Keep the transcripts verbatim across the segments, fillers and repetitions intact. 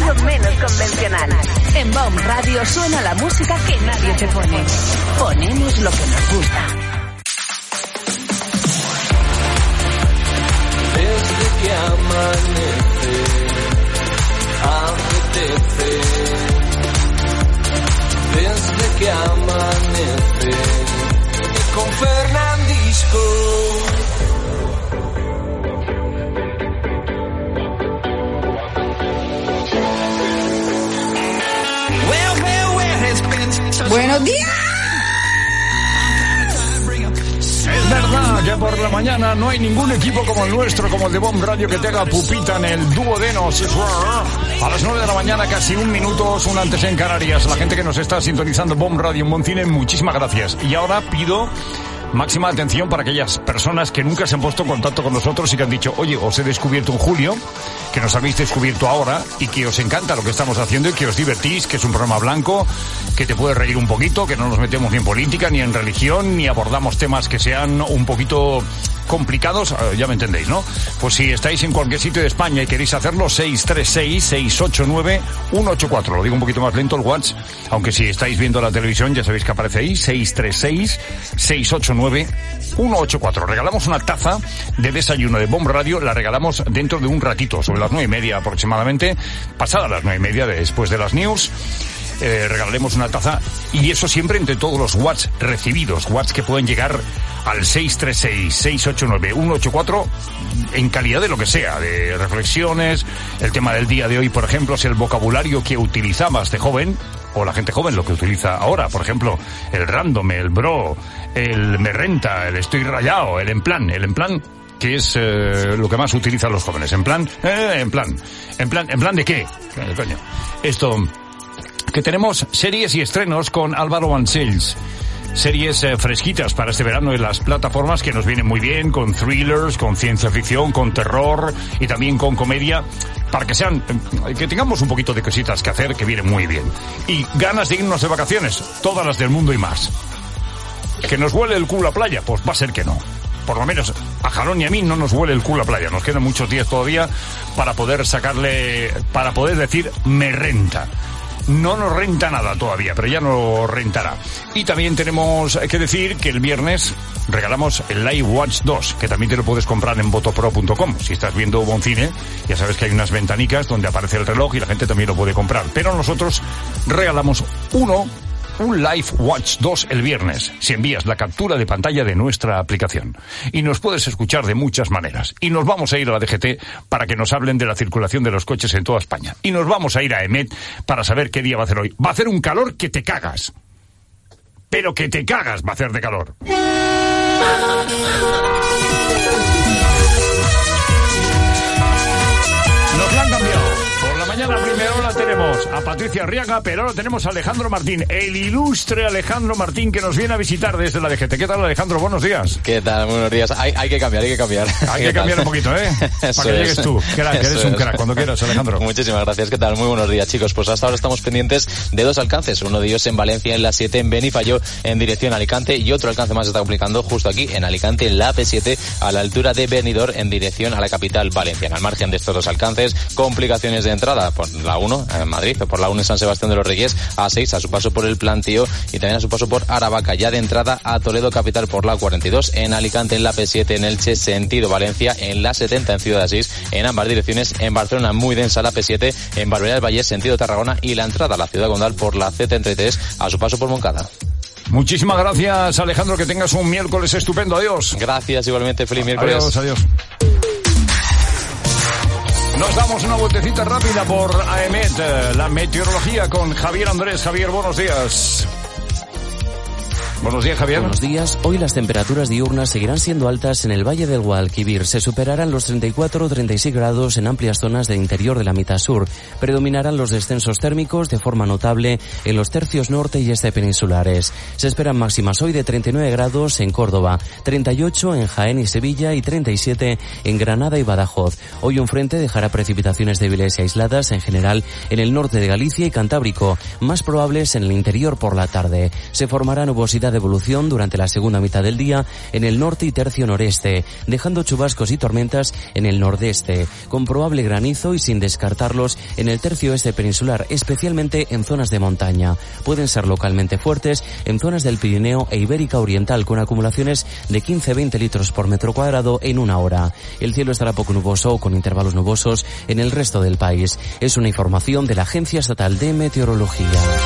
mucho menos convencional. En Bomb Radio suena la música que nadie te pone. Ponemos lo que nos gusta. Desde que amanece, apetece. Desde que amanece, con Fernandisco. Buenos días. Es verdad que por la mañana no hay ningún equipo como el nuestro, como el de Bomb Radio, que te haga pupita en el duodenos. A las nueve de la mañana, casi un minuto, un antes en Canarias. La gente que nos está sintonizando Bomb Radio en Moncine, muchísimas gracias. Y ahora pido máxima atención para aquellas personas que nunca se han puesto en contacto con nosotros y que han dicho, oye, os he descubierto en julio, que nos habéis descubierto ahora y que os encanta lo que estamos haciendo y que os divertís, que es un programa blanco, que te puede reír un poquito, que no nos metemos ni en política, ni en religión, ni abordamos temas que sean un poquito complicados, ya me entendéis, ¿no? Pues si estáis en cualquier sitio de España y queréis hacerlo, seis tres seis, seis ocho nueve, uno ocho cuatro. Lo digo un poquito más lento el WhatsApp, aunque si estáis viendo la televisión ya sabéis que aparece ahí, seis tres seis, seis ocho nueve, uno ocho cuatro. Regalamos una taza de desayuno de Bomb Radio, la regalamos dentro de un ratito, sobre las nueve y media aproximadamente, pasadas las nueve y media después de las news. Eh, regalaremos una taza, y eso siempre entre todos los watts recibidos, watts que pueden llegar al seis tres seis, seis ocho nueve, uno ocho cuatro en calidad de lo que sea, de reflexiones, el tema del día de hoy, por ejemplo, es el vocabulario que utilizabas de joven, o la gente joven lo que utiliza ahora, por ejemplo, el random, el bro, el me renta, el estoy rayado, el en plan, el en plan, que es eh, lo que más utilizan los jóvenes, en plan, eh, en plan, en plan, en plan de qué, eh, coño, esto... que tenemos series y estrenos con Álvaro Vancells. Series eh, fresquitas para este verano en las plataformas que nos vienen muy bien, con thrillers, con ciencia ficción, con terror y también con comedia, para que sean, eh, que tengamos un poquito de cositas que hacer, que vienen muy bien. Y ganas de irnos de vacaciones, todas las del mundo y más. ¿Que nos huele el culo a playa? Pues va a ser que no. Por lo menos a Jalón y a mí no nos huele el culo a playa. Nos quedan muchos días todavía para poder sacarle, para poder decir me renta. No nos renta nada todavía, pero ya nos rentará. Y también tenemos que decir que el viernes regalamos el Live Watch dos, que también te lo puedes comprar en botopro punto com. Si estás viendo Boncine, ya sabes que hay unas ventanicas donde aparece el reloj y la gente también lo puede comprar. Pero nosotros regalamos uno, un Live Watch dos el viernes, si envías la captura de pantalla de nuestra aplicación. Y nos puedes escuchar de muchas maneras. Y nos vamos a ir a la D G T para que nos hablen de la circulación de los coches en toda España. Y nos vamos a ir a EMET para saber qué día va a hacer hoy. Va a hacer un calor que te cagas. Pero que te cagas va a hacer de calor. Nos la han cambiado. Mañana primero la tenemos a Patricia Arriaga, pero ahora tenemos a Alejandro Martín, el ilustre Alejandro Martín, que nos viene a visitar desde la D G T. ¿Qué tal, Alejandro? Buenos días. ¿Qué tal? Buenos días. Hay, hay que cambiar, hay que cambiar. Hay que cambiar un poquito, ¿eh? Para que llegues es. tú. Crack, eres Eso un crack. Es. Cuando quieras, Alejandro. Muchísimas gracias. ¿Qué tal? Muy buenos días, chicos. Pues hasta ahora estamos pendientes de dos alcances. Uno de ellos en Valencia, en la siete, en Benifayó, en dirección a Alicante, y otro alcance más se está complicando justo aquí, en Alicante, en la A P siete, a la altura de Benidorm, en dirección a la capital valenciana. Al margen de estos dos alcances, complicaciones de entrada por la uno, en Madrid, por la uno en San Sebastián de los Reyes, A seis a su paso por el Plantío y también a su paso por Aravaca, ya de entrada a Toledo capital por la cuarenta y dos, en Alicante, en la P siete, en Elche sentido Valencia, en la setenta en Ciudad Asís, en ambas direcciones, en Barcelona muy densa la P siete, en Barberá del Vallés sentido Tarragona, y la entrada a la ciudad condal por la C treinta y tres a su paso por Moncada. Muchísimas gracias, Alejandro, que tengas un miércoles estupendo. Adiós. Gracias, igualmente, feliz miércoles. Adiós, adiós. Nos damos una vueltecita rápida por AEMET, la meteorología con Javier Andrés. Javier, buenos días. Buenos días, Javier. Buenos días. Hoy las temperaturas diurnas seguirán siendo altas en el Valle del Guadalquivir. Se superarán los treinta y cuatro a treinta y seis grados en amplias zonas del interior de la mitad sur. Predominarán los descensos térmicos de forma notable en los tercios norte y este peninsulares. Se esperan máximas hoy de treinta y nueve grados en Córdoba, treinta y ocho en Jaén y Sevilla y treinta y siete en Granada y Badajoz. Hoy un frente dejará precipitaciones débiles y aisladas en general en el norte de Galicia y Cantábrico, más probables en el interior por la tarde. Se formará nubosidad de evolución durante la segunda mitad del día en el norte y tercio noreste, dejando chubascos y tormentas en el nordeste, con probable granizo y sin descartarlos en el tercio este peninsular, especialmente en zonas de montaña. Pueden ser localmente fuertes en zonas del Pirineo e Ibérica Oriental, con acumulaciones de quince a veinte litros por metro cuadrado en una hora. El cielo estará poco nuboso o con intervalos nubosos en el resto del país. Es una información de la Agencia Estatal de Meteorología.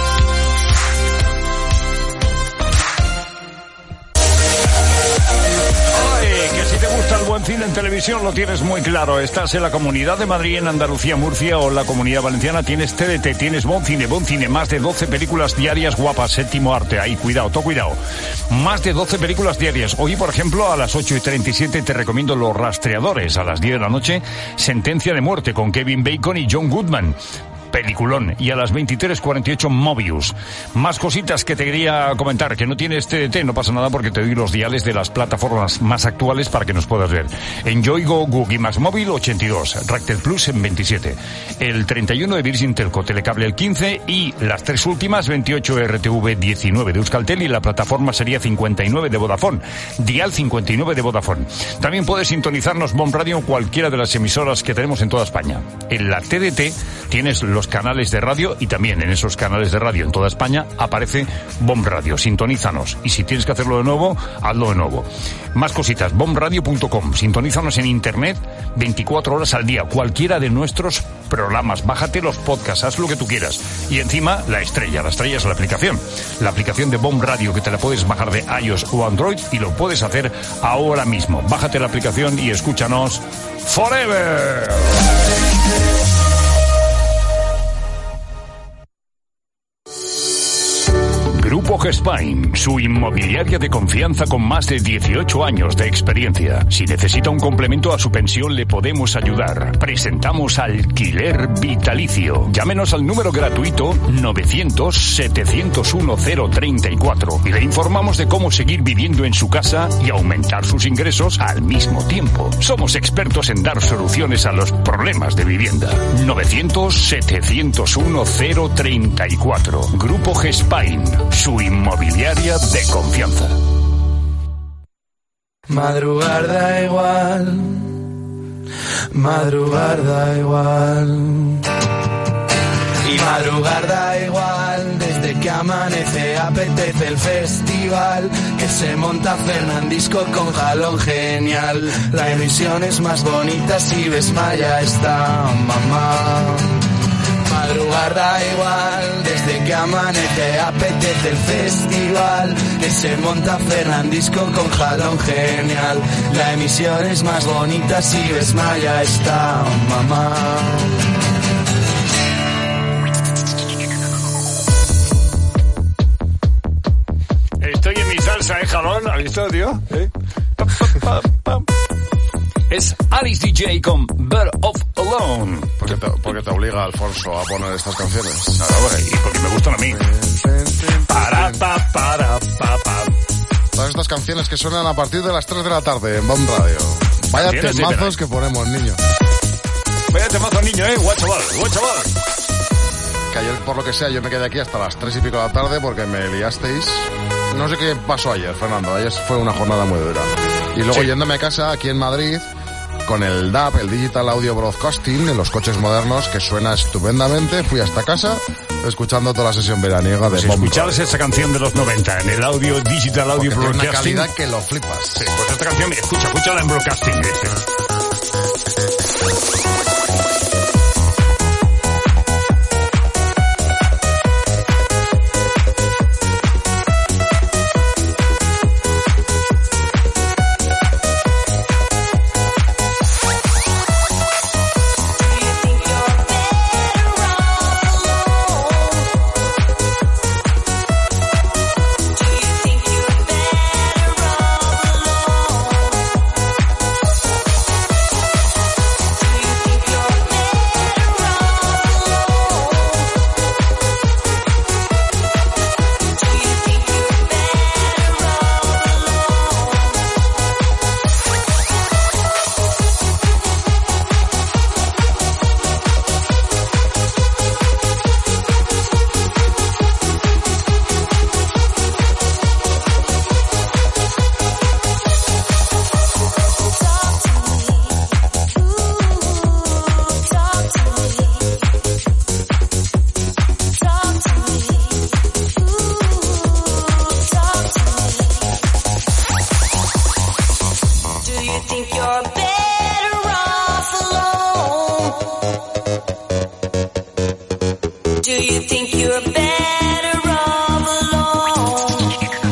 El buen cine en televisión lo tienes muy claro. Estás en la Comunidad de Madrid, en Andalucía, Murcia o en la Comunidad Valenciana. Tienes T D T, tienes Bon Cine, Bon Cine, más de doce películas diarias guapas, séptimo arte. Ahí, cuidado, todo cuidado. Más de doce películas diarias. Hoy, por ejemplo, a las ocho y treinta y siete te recomiendo Los Rastreadores. A las diez de la noche, Sentencia de Muerte con Kevin Bacon y John Goodman. Peliculón. Y a las veintitrés cuarenta y ocho Mobius. Más cositas que te quería comentar, que no tienes T D T, no pasa nada porque te doy los diales de las plataformas más actuales para que nos puedas ver. Enjoy Go, Google Más Móvil ochenta y dos, Ractel Plus en veintisiete, el treinta y uno de Virgin Telco, Telecable el quince y las tres últimas veintiocho R T V diecinueve de Euskaltel y la plataforma sería cincuenta y nueve de Vodafone, dial cincuenta y nueve de Vodafone. También puedes sintonizarnos Bon Radio en cualquiera de las emisoras que tenemos en toda España. En la T D T tienes los canales de radio y también en esos canales de radio en toda España aparece Bon Radio. Sintonízanos y si tienes que hacerlo de nuevo, hazlo de nuevo. Más cositas, bon radio punto com. Sintonízanos en internet veinticuatro horas al día, cualquiera de nuestros programas. Bájate los podcasts, haz lo que tú quieras. Y encima, la estrella. La estrella es la aplicación. La aplicación de Bon Radio, que te la puedes bajar de iOS o Android y lo puedes hacer ahora mismo. Bájate la aplicación y escúchanos forever. Grupo Gespain, su inmobiliaria de confianza con más de dieciocho años de experiencia. Si necesita un complemento a su pensión, le podemos ayudar. Presentamos Alquiler Vitalicio. Llámenos al número gratuito novecientos setecientos uno cero treinta y cuatro y le informamos de cómo seguir viviendo en su casa y aumentar sus ingresos al mismo tiempo. Somos expertos en dar soluciones a los problemas de vivienda. novecientos setecientos uno cero treinta y cuatro. Grupo Gespain, su inmobiliaria de confianza. Madrugar da igual, madrugar da igual. Y madrugar da igual, desde que amanece apetece el festival que se monta Fernandisco con jalón genial. La emisión es más bonita si ves Maya está mamá. Madrugar da igual, desde que amanece apetece el festival que se monta Fernandisco con jalón genial. La emisión es más bonita si ves Maya está mamá. Estoy en mi salsa, ¿eh, jalón? ¿Has visto, tío? ¿Eh? Pa, pa, pa, pa. Es Alice D J con Bird of Alone. Porque te, porque te obliga Alfonso a poner estas canciones. Nada, bueno, y porque me gustan a mí. Para, pa, para, pa, pa. Todas estas canciones que suenan a partir de las tres de la tarde en Bon Radio. Vaya temazos que ponemos, niño. Vaya temazos, niño, eh. Guay chaval, guay chaval. Que ayer, por lo que sea, yo me quedé aquí hasta las tres y pico de la tarde porque me liasteis. No sé qué pasó ayer, Fernando. Ayer fue una jornada muy dura. Y luego sí, yéndome a casa aquí en Madrid con el D A B, el Digital Audio Broadcasting, en los coches modernos, que suena estupendamente. Fui hasta casa escuchando toda la sesión veraniega de pues Bon. Escuchabas esa canción de los noventa en el audio Digital Audio porque Broadcasting. Tiene una calidad que lo flipas. Sí, pues esta canción, escucha, escúchala en Broadcasting. ¿eh? Do you think you're better off alone?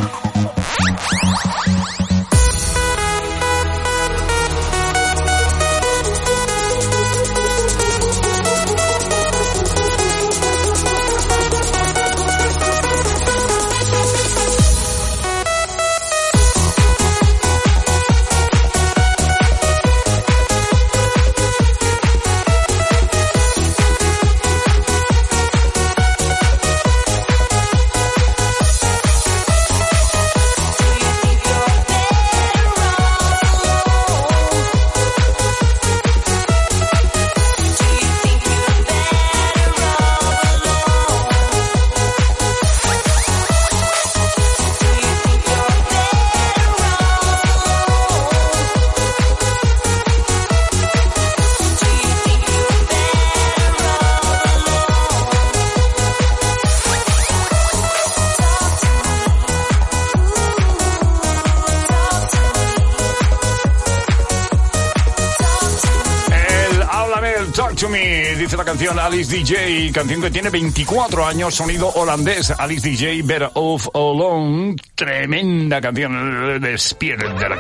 To Me, dice la canción Alice D J, canción que tiene veinticuatro años, sonido holandés. Alice D J, Better Off Alone, tremenda canción. Despierta la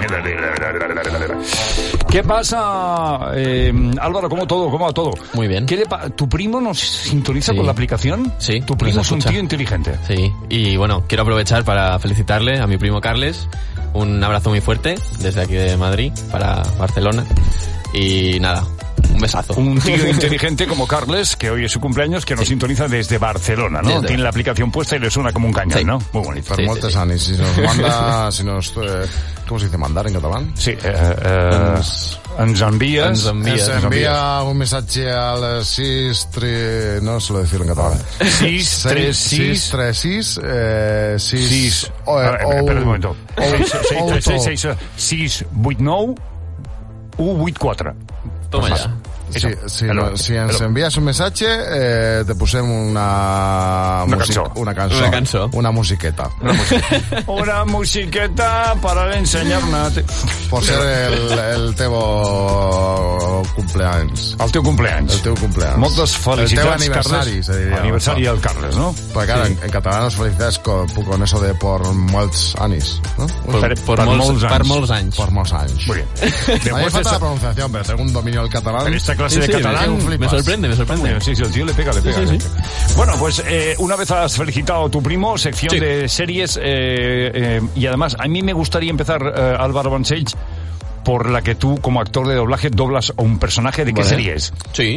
gente. ¿Qué pasa, eh, Álvaro? ¿Cómo todo? ¿Cómo va todo? Muy bien. ¿Qué le pa- ¿Tu primo nos sintoniza sí. con la aplicación? Sí. Tu primo es un tío inteligente. Sí, y bueno, quiero aprovechar para felicitarle a mi primo Carles. Un abrazo muy fuerte desde aquí de Madrid para Barcelona. Y nada, un besazo. Un tío inteligente como Carles, que hoy es su cumpleaños, que nos sí. sintoniza desde Barcelona, ¿no? Desde Tiene la aplicación puesta y le suena como un cañón, sí. ¿no? Muy bonito. Per moltes anys. Si nos manda... Si nos, eh, ¿Cómo se dice mandar en catalán? Sí. Eh, eh, ens, ens envíes... Ens envíes. Ens envía un mensaje al sis tres... No se lo decir en catalán. sis tres sis... sis tres sis... sis... Espera un momento. sis vuit nou u vuit quatre. Toma pues ya. Sí, sí, no, si ens envies un missatge eh, te posem una una music, cançó una cançó una, cançó. una musiqueta una musiqueta, una musiqueta para ensenyar-ne por ser el, el teu cumpleaños el teu cumpleaños el teu cumpleaños moltes felicitats, el teu aniversari Carles. Se diria, aniversari al Carles, ¿no? Perquè claro, sí. en, en català nos felicitats con, con eso de por molts anys, ¿no? Por, per, por, per, molts, molts anys. per molts anys por molts anys muy bien. A mí me falta la pronunciación, pero tengo un dominio del catalán. Pero esta clase sí, de sí, catalán me, me sorprende, me sorprende. Sí, sí, el tío le pega, le pega. Sí, sí, sí. Bueno, pues eh, una vez has felicitado a tu primo, sección sí. de series, eh, eh, y además a mí me gustaría empezar, eh, Álvaro Bansage, por la que tú como actor de doblaje doblas a un personaje. ¿De qué vale. serie es? Sí.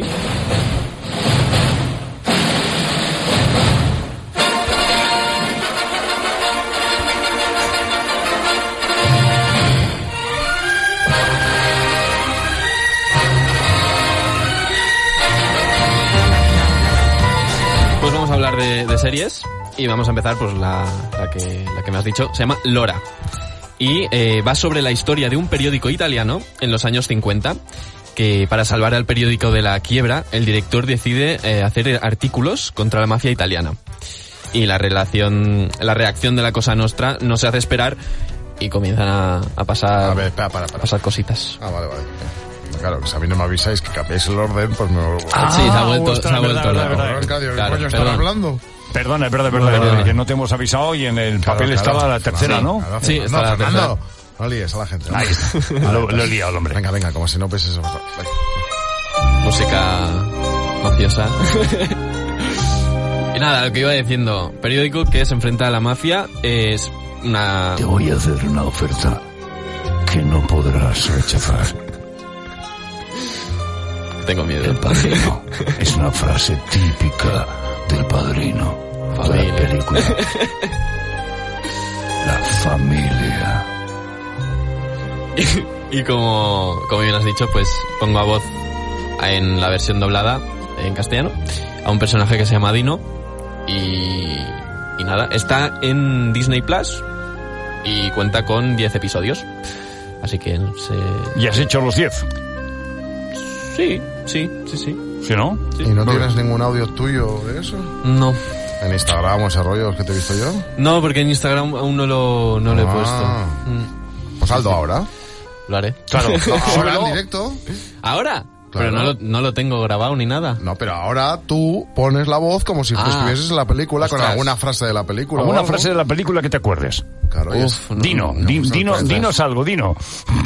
Pues vamos a hablar de, de series y vamos a empezar pues la, la, que, la que me has dicho, se llama Lora y eh, va sobre la historia de un periódico italiano en los años cincuenta que para salvar al periódico de la quiebra el director decide eh, hacer artículos contra la mafia italiana y la relación, la reacción de la Cosa Nostra no se hace esperar y comienzan a, a pasar a ver, para, para, para. a pasar cositas. Ah, vale, vale. Claro, que si a mí no me avisáis que cambiéis el orden, pues me... Ah, sí, se ha vuelto, ostras, se ha vuelto verdad, loco. verdad, verdad. Claro, ¿Qué coño están hablando? Perdona, es verdad, es verdad, Vale, verdad, vale. que no te hemos avisado y en el Claro, papel claro. estaba la tercera, Sí, ¿no? claro, Sí, Fernando, está la tercera. Fernando, no líes a la gente. ¿no? Ahí está. Lo, lo he liado el hombre. Venga, venga, como si no peses eso. Música mafiosa. Y nada, lo que iba diciendo, periódico que se enfrenta a la mafia es una... Te voy a hacer una oferta que no podrás rechazar. Tengo miedo. El Padrino es una frase típica del Padrino. Familia. La película. La familia. Y, y como, como bien has dicho, pues pongo a voz en la versión doblada en castellano a un personaje que se llama Dino y, y nada, está en Disney Plus y cuenta con diez episodios, así que se... ¿Y has hecho los diez? Sí, sí, sí, sí. ¿Sí, no? Sí. ¿Y no tienes ningún audio tuyo de eso? No. ¿En Instagram o ese rollo que te he visto yo? No, porque en Instagram aún no lo, no lo he Ah. puesto. Mm. Pues hazlo ahora. Lo haré. Claro. Ahora Súbelo. en directo. ¿Ahora? Pero no lo, no lo tengo grabado ni nada. No, pero ahora tú pones la voz como si Ah. estuvieses en la película, con Ostras. alguna frase de la película. o ¿Alguna algo. frase de la película que te acuerdes? Claro, y es- Uf, no, Dino, no, di- no, dino, no, dinos algo, Dino.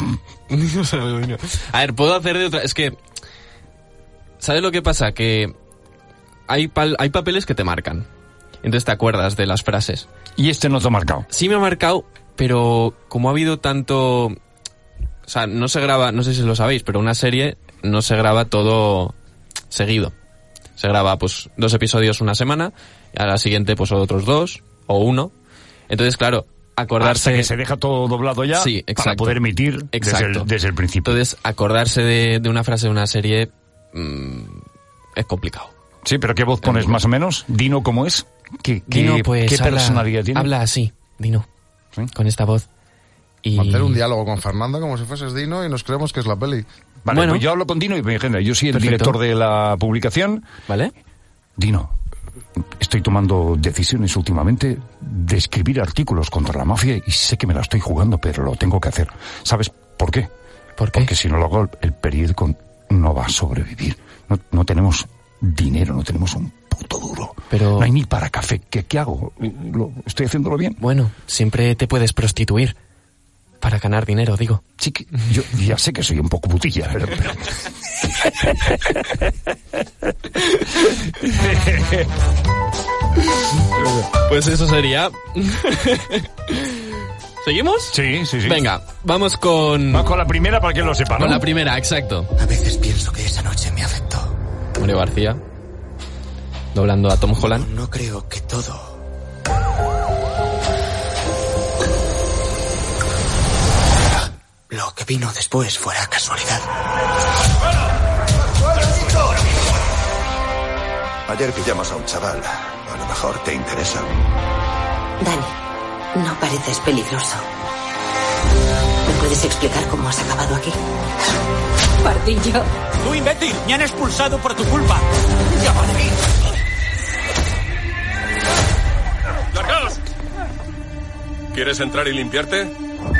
A ver, puedo hacer de otra... Es que... ¿Sabes lo que pasa? Que hay, pal- hay papeles que te marcan. Entonces te acuerdas de las frases. Y este no te ha marcado. Sí me ha marcado, pero como ha habido tanto... O sea, no se graba, no sé si lo sabéis, pero una serie no se graba todo seguido. Se graba pues dos episodios una semana, y a la siguiente pues otros dos, o uno. Entonces, claro, acordarse... Hasta que se deja todo doblado ya Sí, para exacto. poder emitir desde Exacto. el, desde el principio. Entonces, acordarse de, de una frase de una serie mmm, es complicado. Sí, pero ¿qué voz pones más o menos? Dino, ¿cómo es? ¿Qué, qué, Dino, pues, qué habla- personalidad tiene? Habla así, Dino, ¿Sí? con esta voz. Y... Hacer un diálogo con Fernando como si fueses Dino y nos creemos que es la peli. Vale, Bueno. pues yo hablo con Dino y me agenda. Yo soy el Perfecto. director de la publicación. ¿Vale? Dino, estoy tomando decisiones últimamente de escribir artículos contra la mafia y sé que me la estoy jugando, pero lo tengo que hacer. ¿Sabes por qué? ¿Por qué? Porque si no lo hago, el periódico no va a sobrevivir. No, no tenemos dinero, no tenemos un puto duro. Pero- No hay ni para café. ¿Qué, qué hago? ¿Lo, ¿Estoy haciéndolo bien? Bueno, siempre te puedes prostituir. Para ganar dinero, digo. Sí, que yo ya sé que soy un poco putilla, pero... pero- Pues eso sería... ¿Seguimos? Sí, sí, sí. Venga, vamos con... Vamos con la primera para que lo sepa, ¿no? Con la primera, exacto. A veces pienso que esa noche me afectó. Mario García, doblando a Tom Holland. No creo que todo... Lo que vino después fuera casualidad. Ayer pillamos a un chaval. A lo mejor te interesa. Dani, no pareces peligroso. ¿Me puedes explicar cómo has acabado aquí? Pardillo. ¡Tú, imbécil! ¡Me han expulsado por tu culpa! ¡Ya vale! ¡Largaos! ¿Quieres entrar y limpiarte?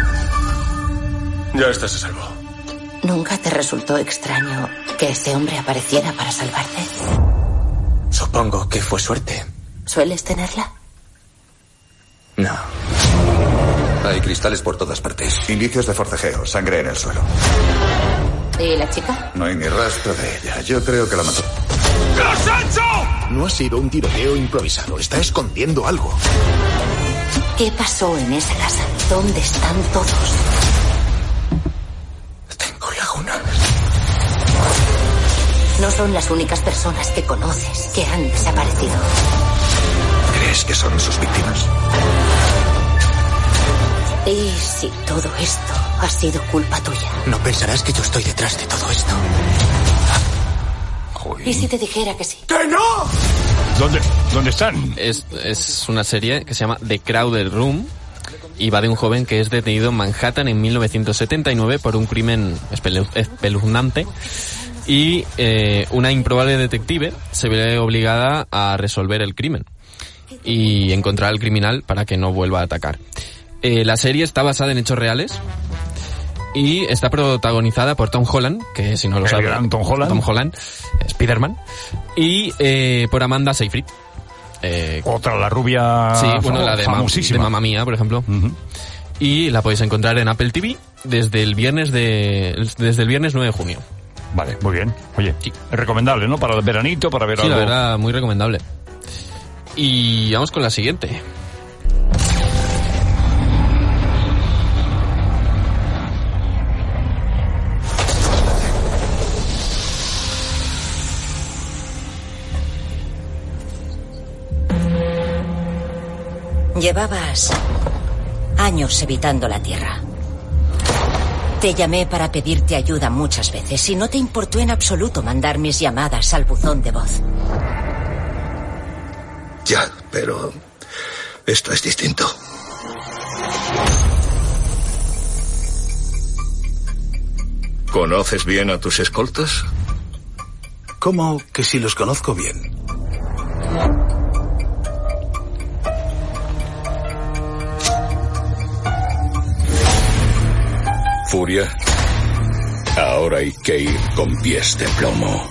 Ya estás a salvo. ¿Nunca te resultó extraño que ese hombre apareciera para salvarte? Supongo que fue suerte. ¿Sueles tenerla? No. Hay cristales por todas partes. Indicios de forcejeo, sangre en el suelo. ¿Y la chica? No hay ni rastro de ella. Yo creo que la mató. ¿Qué has hecho? No ha sido un tiroteo improvisado. Está escondiendo algo. ¿Qué pasó en esa casa? ¿Dónde están todos? Tengo lagunas. No son las únicas personas que conoces que han desaparecido. ¿Crees que son sus víctimas? ¿Y si todo esto ha sido culpa tuya? No pensarás que yo estoy detrás de todo esto. ¿Y si te dijera que sí? ¡Que no! ¿Dónde, ¿Dónde están? Es, es una serie que se llama The Crowded Room y va de un joven que es detenido en Manhattan en mil novecientos setenta y nueve por un crimen espelu- espeluznante y eh, una improbable detective se ve obligada a resolver el crimen y encontrar al criminal para que no vuelva a atacar. Eh, la serie está basada en hechos reales y está protagonizada por Tom Holland, que si no lo El sabe, gran Tom Holland. Tom Holland, Spider-Man, y eh, por Amanda Seyfried. Eh, Otra, la rubia sí, bueno, la de, ma- famosísima. de Mamma Mía, por ejemplo. Ujú. Y la podéis encontrar en Apple T V desde el viernes de desde el viernes nueve de junio. Vale, muy bien. Oye, Sí. es recomendable, ¿no? Para el veranito, para ver Sí, algo. la verdad, muy recomendable. Y vamos con la siguiente. Llevabas años evitando la Tierra. Te llamé para pedirte ayuda muchas veces y no te importó en absoluto mandar mis llamadas al buzón de voz. Ya, pero esto es distinto. ¿Conoces bien a tus escoltas? ¿Cómo que si los conozco bien? Furia, Ahora hay que ir con pies de plomo.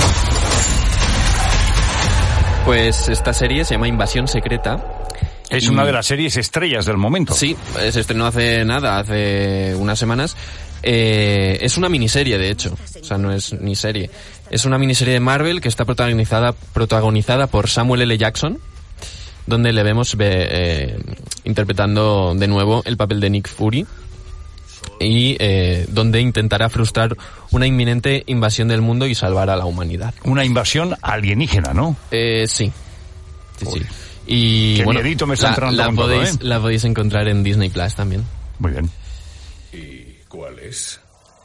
Pues esta serie se llama Invasión Secreta. Es y... una de las series estrellas del momento. Sí, se estrenó hace nada, hace unas semanas. Eh, es una miniserie, de hecho. O sea, no es ni serie. Es una miniserie de Marvel que está protagonizada, protagonizada por Samuel L. Jackson, donde le vemos eh, interpretando de nuevo el papel de Nick Fury. Y eh, donde intentará frustrar una inminente invasión del mundo y salvar a la humanidad. Una invasión alienígena, ¿no? Eh, sí. Sí, sí. Y Qué bueno, miedito me está la, entrando la con podéis, todo, ¿eh? la podéis encontrar en Disney Plus también. Muy bien. ¿Y cuál es?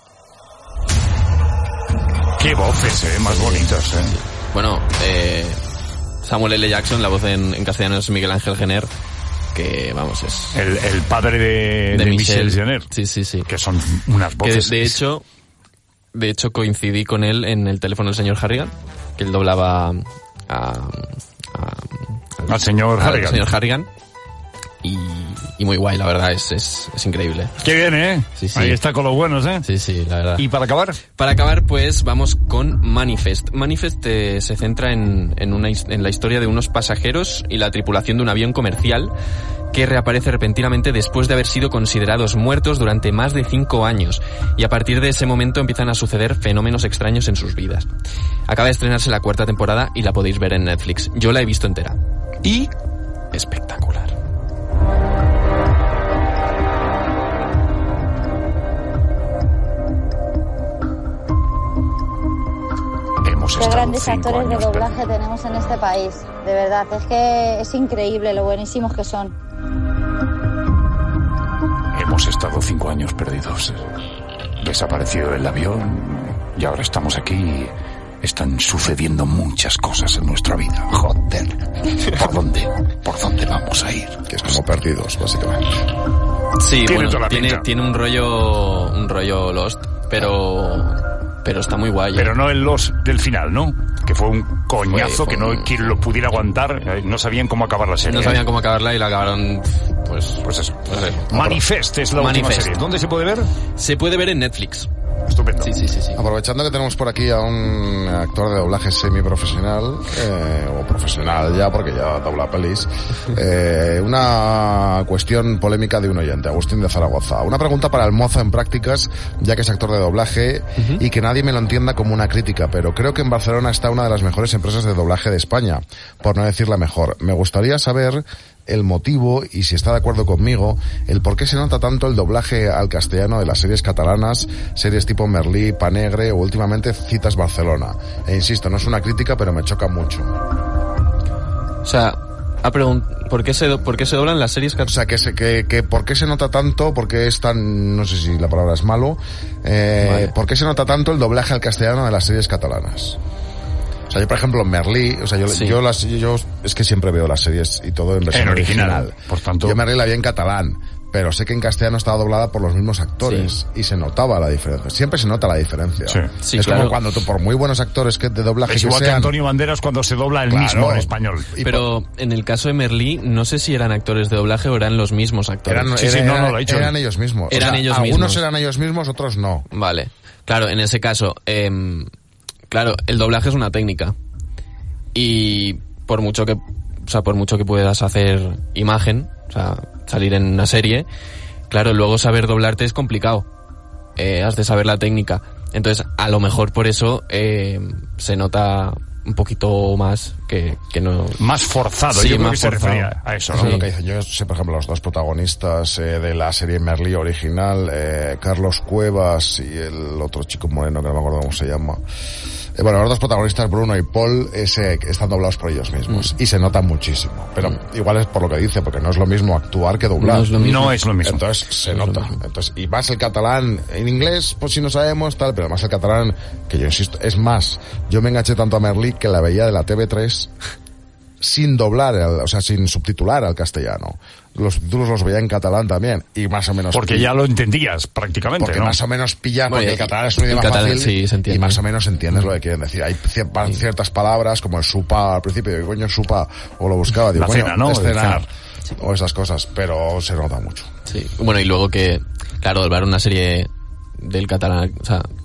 Qué voces, eh, más bonitas, eh. Bueno, eh, Samuel L. Jackson, la voz en, en castellano es Miguel Ángel Jenner, que vamos, es... El, el padre de, de, de Michel Jenner. Sí, sí, sí. Que son unas voces... Que de, de hecho, de hecho coincidí con él en el teléfono del señor Harrigan, que él doblaba a... a al, al señor Harrigan. Al señor Harrigan. Y, y muy guay, la verdad, es, es, es increíble. Qué bien, ¿eh? Sí, sí. Ahí está con los buenos, ¿eh? Sí, sí, la verdad. ¿Y para acabar? Para acabar, pues, vamos con Manifest. Manifest eh, se centra en, en, una, en la historia de unos pasajeros y la tripulación de un avión comercial que reaparece repentinamente después de haber sido considerados muertos durante más de cinco años. Y a partir de ese momento empiezan a suceder fenómenos extraños en sus vidas. Acaba de estrenarse la cuarta temporada y la podéis ver en Netflix. Yo la he visto entera. ¿Y? Espectacular. Qué grandes actores de doblaje tenemos en este país, de verdad, es que es increíble lo buenísimos que son. Hemos estado cinco años perdidos. Desapareció el avión y ahora estamos aquí y están sucediendo muchas cosas en nuestra vida. Joder, ¿por dónde? ¿Por dónde vamos a ir? Que es como perdidos, básicamente. Sí, tiene bueno, toda la tiene, pinta. tiene un rollo, un rollo Lost, pero... Pero está muy guay. Pero no el Lost del final, ¿no? Que fue un coñazo, Fue- fue que no un- quien lo pudiera aguantar. eh, No sabían cómo acabar la serie. No sabían cómo acabarla y la acabaron, pues... Pues eso. Pues eso. Manifest es la Manifest. última serie. ¿Dónde se puede ver? Se puede ver en Netflix. Estupendo. Sí, sí, sí, sí. Aprovechando que tenemos por aquí a un actor de doblaje semiprofesional, eh, o profesional ya, porque ya dobla pelis, eh, una cuestión polémica de un oyente, Agustín de Zaragoza. Una pregunta para el mozo en prácticas, ya que es actor de doblaje, uh-huh. y que nadie me lo entienda como una crítica, pero creo que en Barcelona está una de las mejores empresas de doblaje de España, por no decir la mejor. Me gustaría saber el motivo, y si está de acuerdo conmigo, el por qué se nota tanto el doblaje al castellano de las series catalanas, series tipo Merlí, Panegre o últimamente Citas Barcelona. E insisto, no es una crítica, pero me choca mucho. O sea, ha preguntado, ¿por qué se, do- por qué se doblan las series? O sea, que, se, que, que ¿por qué se nota tanto? ¿Por qué es tan, no sé si la palabra es malo, eh, Vale. ¿por qué se nota tanto el doblaje al castellano de las series catalanas? O sea, yo por ejemplo Merlí, o sea, yo, Sí. yo las, yo es que siempre veo las series y todo en versión En original, original. por tanto. Yo Merlí la vi en catalán, pero sé que en castellano estaba doblada por los mismos actores y se notaba la diferencia. Siempre se nota la diferencia. Sí. Sí, es claro. como cuando tú, por muy buenos actores que de doblaje Es que igual que sean, Antonio Banderas cuando se dobla el Claro. mismo en español. y Pero en el caso de Merlí, no sé si eran actores de doblaje o eran los mismos actores. eran, Sí, sí, eran- no, no, lo ha dicho. eran ellos mismos. O Eran sea, ellos algunos mismos. eran ellos mismos, otros no. Vale. Claro, en ese caso, em, claro, el doblaje es una técnica. Y por mucho que, o sea, por mucho que puedas hacer imagen, o sea, salir en una serie, claro, luego saber doblarte es complicado. Eh, has de saber la técnica. Entonces, a lo mejor por eso eh, se nota un poquito más que, que no... Más forzado, Sí, yo creo más que se forzado. refería a eso, Eso ¿no? es lo que dicen. Yo sé, por ejemplo, los dos protagonistas eh, de la serie Merlí original, eh, Carlos Cuevas y el otro chico moreno que no me acuerdo cómo se llama. Eh, bueno, los dos protagonistas, Bruno y Paul, ese, están doblados por ellos mismos. Mm. Y se nota muchísimo. Pero Mm. igual es por lo que dice, porque no es lo mismo actuar que doblar. No es lo mismo. No es lo mismo. Entonces se No es nota. lo mismo. Entonces, y más el catalán, en inglés, pues si no sabemos, tal, pero más el catalán, que yo insisto, es más, yo me enganché tanto a Merlí que la veía de la T V tres sin doblar, al- o sea, sin subtitular al castellano. Los subtítulos los veía en catalán también, y más o menos... Porque ya lo entendías prácticamente, Porque ¿no? más o menos pilla, porque Bueno, el catalán es un el idioma catalán, fácil, sí, se entiende. y más o menos entiendes lo que quieren decir. Hay cier- ciertas palabras, como el supa al principio, digo, coño, supa, o lo buscaba, digo, La coño, cena, ¿no? es El cenar, cenar. o esas cosas, pero se nota mucho. Sí. Bueno, y luego que, claro, doblar una serie del catalán, o sea,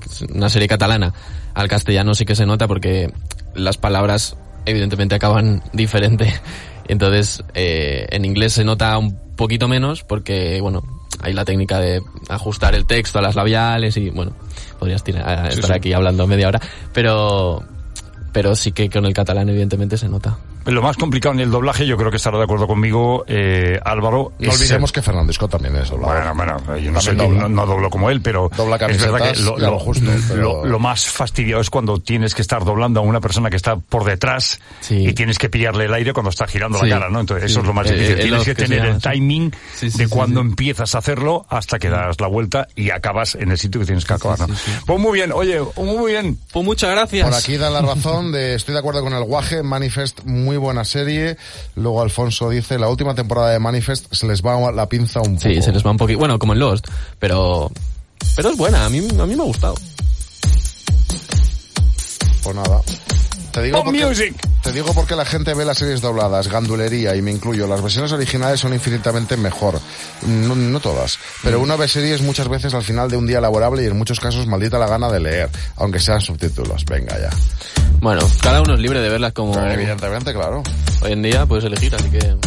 una serie catalana, al castellano sí que se nota porque las palabras evidentemente acaban diferente. Entonces, eh, en inglés se nota un poquito menos porque, bueno, hay la técnica de ajustar el texto a las labiales y, bueno, podrías tirar, sí, estar sí. aquí hablando media hora, pero, pero sí que con el catalán evidentemente se nota. Lo más complicado en el doblaje, yo creo que estará de acuerdo conmigo, eh, Álvaro. No olvidemos que Fernandisco también es doblador. Bueno, bueno, yo no sé, dobla. no, no doblo como él, pero dobla es verdad que camisetas lo, y a lo lo, justo, pero... lo, lo más fastidiado es cuando tienes que estar doblando a una persona que está por detrás sí. y tienes que pillarle el aire cuando está girando sí. la cara, ¿no? Entonces sí. eso es lo más difícil. Eh, tienes que que tener llama, el timing sí, sí, de sí, cuando sí. empiezas a hacerlo hasta que das la vuelta y acabas en el sitio que tienes que acabar, ¿no? Sí, sí, sí. Pues muy bien, oye, muy bien. Pues muchas gracias. Por aquí da la razón de estoy de acuerdo con el Guaje, Manifest, muy buena serie. Luego Alfonso dice, la última temporada de Manifest se les va la pinza un poco. Sí, se les va un poquito, bueno, como en Lost, pero pero es buena, a mí a mí me ha gustado. Pues nada. Te digo, Pop porque, music. te digo porque la gente ve las series dobladas, gandulería, y me incluyo. Las versiones originales son infinitamente mejor. No, no todas. Pero uno ve series muchas veces al final de un día laborable y en muchos casos maldita la gana de leer, aunque sean subtítulos. Venga ya. Bueno, cada uno es libre de verlas como... Pero evidentemente, claro. Hoy en día puedes elegir, así que...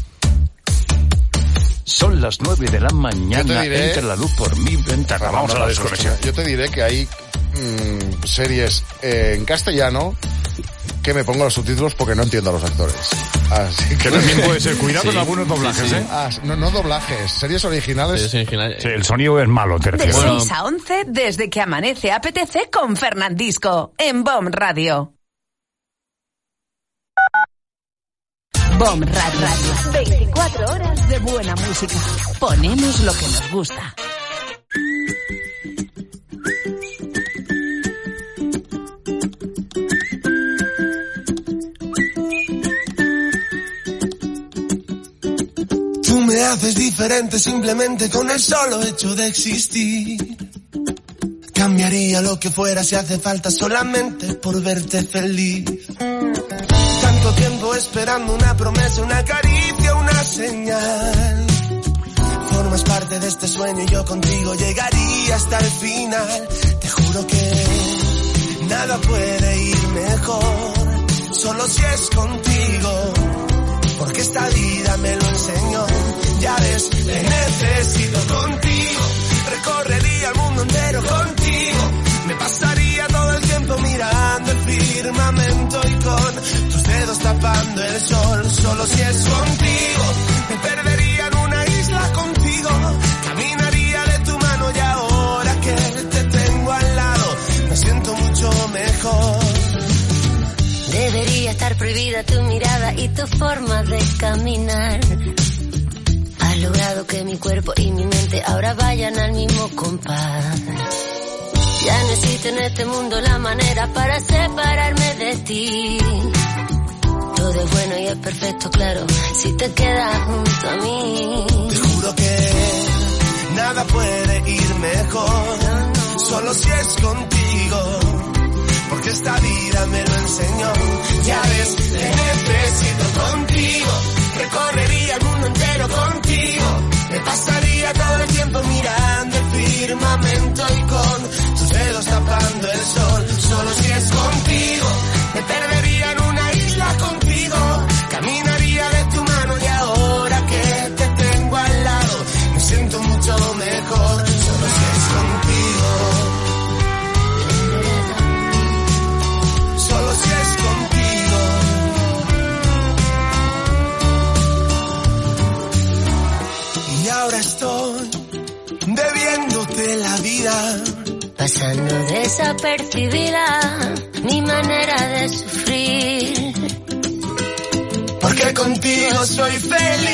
Son las nueve de la mañana, diré, entra la luz por mi ventana. Vamos a la desconexión. Yo te diré que hay mmm, series eh, en castellano que me pongo los subtítulos porque no entiendo a los actores. Así que, que también puede ser. Cuidado sí, con algunos doblajes, sí, sí. ¿eh? Ah, no, no doblajes, series originales. Sí, originales. Sí, el sonido es malo, te De refieres. Bueno. seis a once, desde que amanece A P T C con Fernandisco, en B O M Radio. B O M Radio. veinticuatro horas de buena música. Ponemos lo que nos gusta. Tú me haces diferente simplemente con el solo hecho de existir. Cambiaría lo que fuera si hace falta solamente por verte feliz. Tanto tiempo esperando una promesa, una caricia, una señal. Formas parte de este sueño y yo contigo llegaría hasta el final. Te juro que nada puede ir mejor, solo si es contigo. Porque esta vida me lo enseñó. Ya ves, te necesito contigo. Recorrería el mundo entero contigo. Me pasaría todo el tiempo mirando el firmamento y con tus dedos tapando el sol. Solo si es contigo. Me perdería en una isla contigo. Caminaría de tu mano y ahora que te tengo al lado me siento mucho mejor. Debería estar prohibida tu mirada y tu forma de caminar. Has logrado que mi cuerpo y mi mente ahora vayan al mismo compás. Ya no existe en este mundo la manera para separarme de ti. Todo es bueno y es perfecto, claro, si te quedas junto a mí. Te juro que nada puede ir mejor, solo si es contigo. Porque esta vida me lo enseñó. Ya ves, te necesito contigo. Recorrería el mundo entero contigo. Me pasaría todo el tiempo mirando el firmamento y con tus dedos tapando el sol. Solo si es contigo. Me perdería en una isla contigo. Caminaría de tu mano y ahora que te tengo al lado me siento mucho mejor. Solo si es contigo. Solo si es contigo. Y ahora estoy bebiéndote la vida, pasando desapercibida mi manera de sufrir. Porque contigo soy feliz.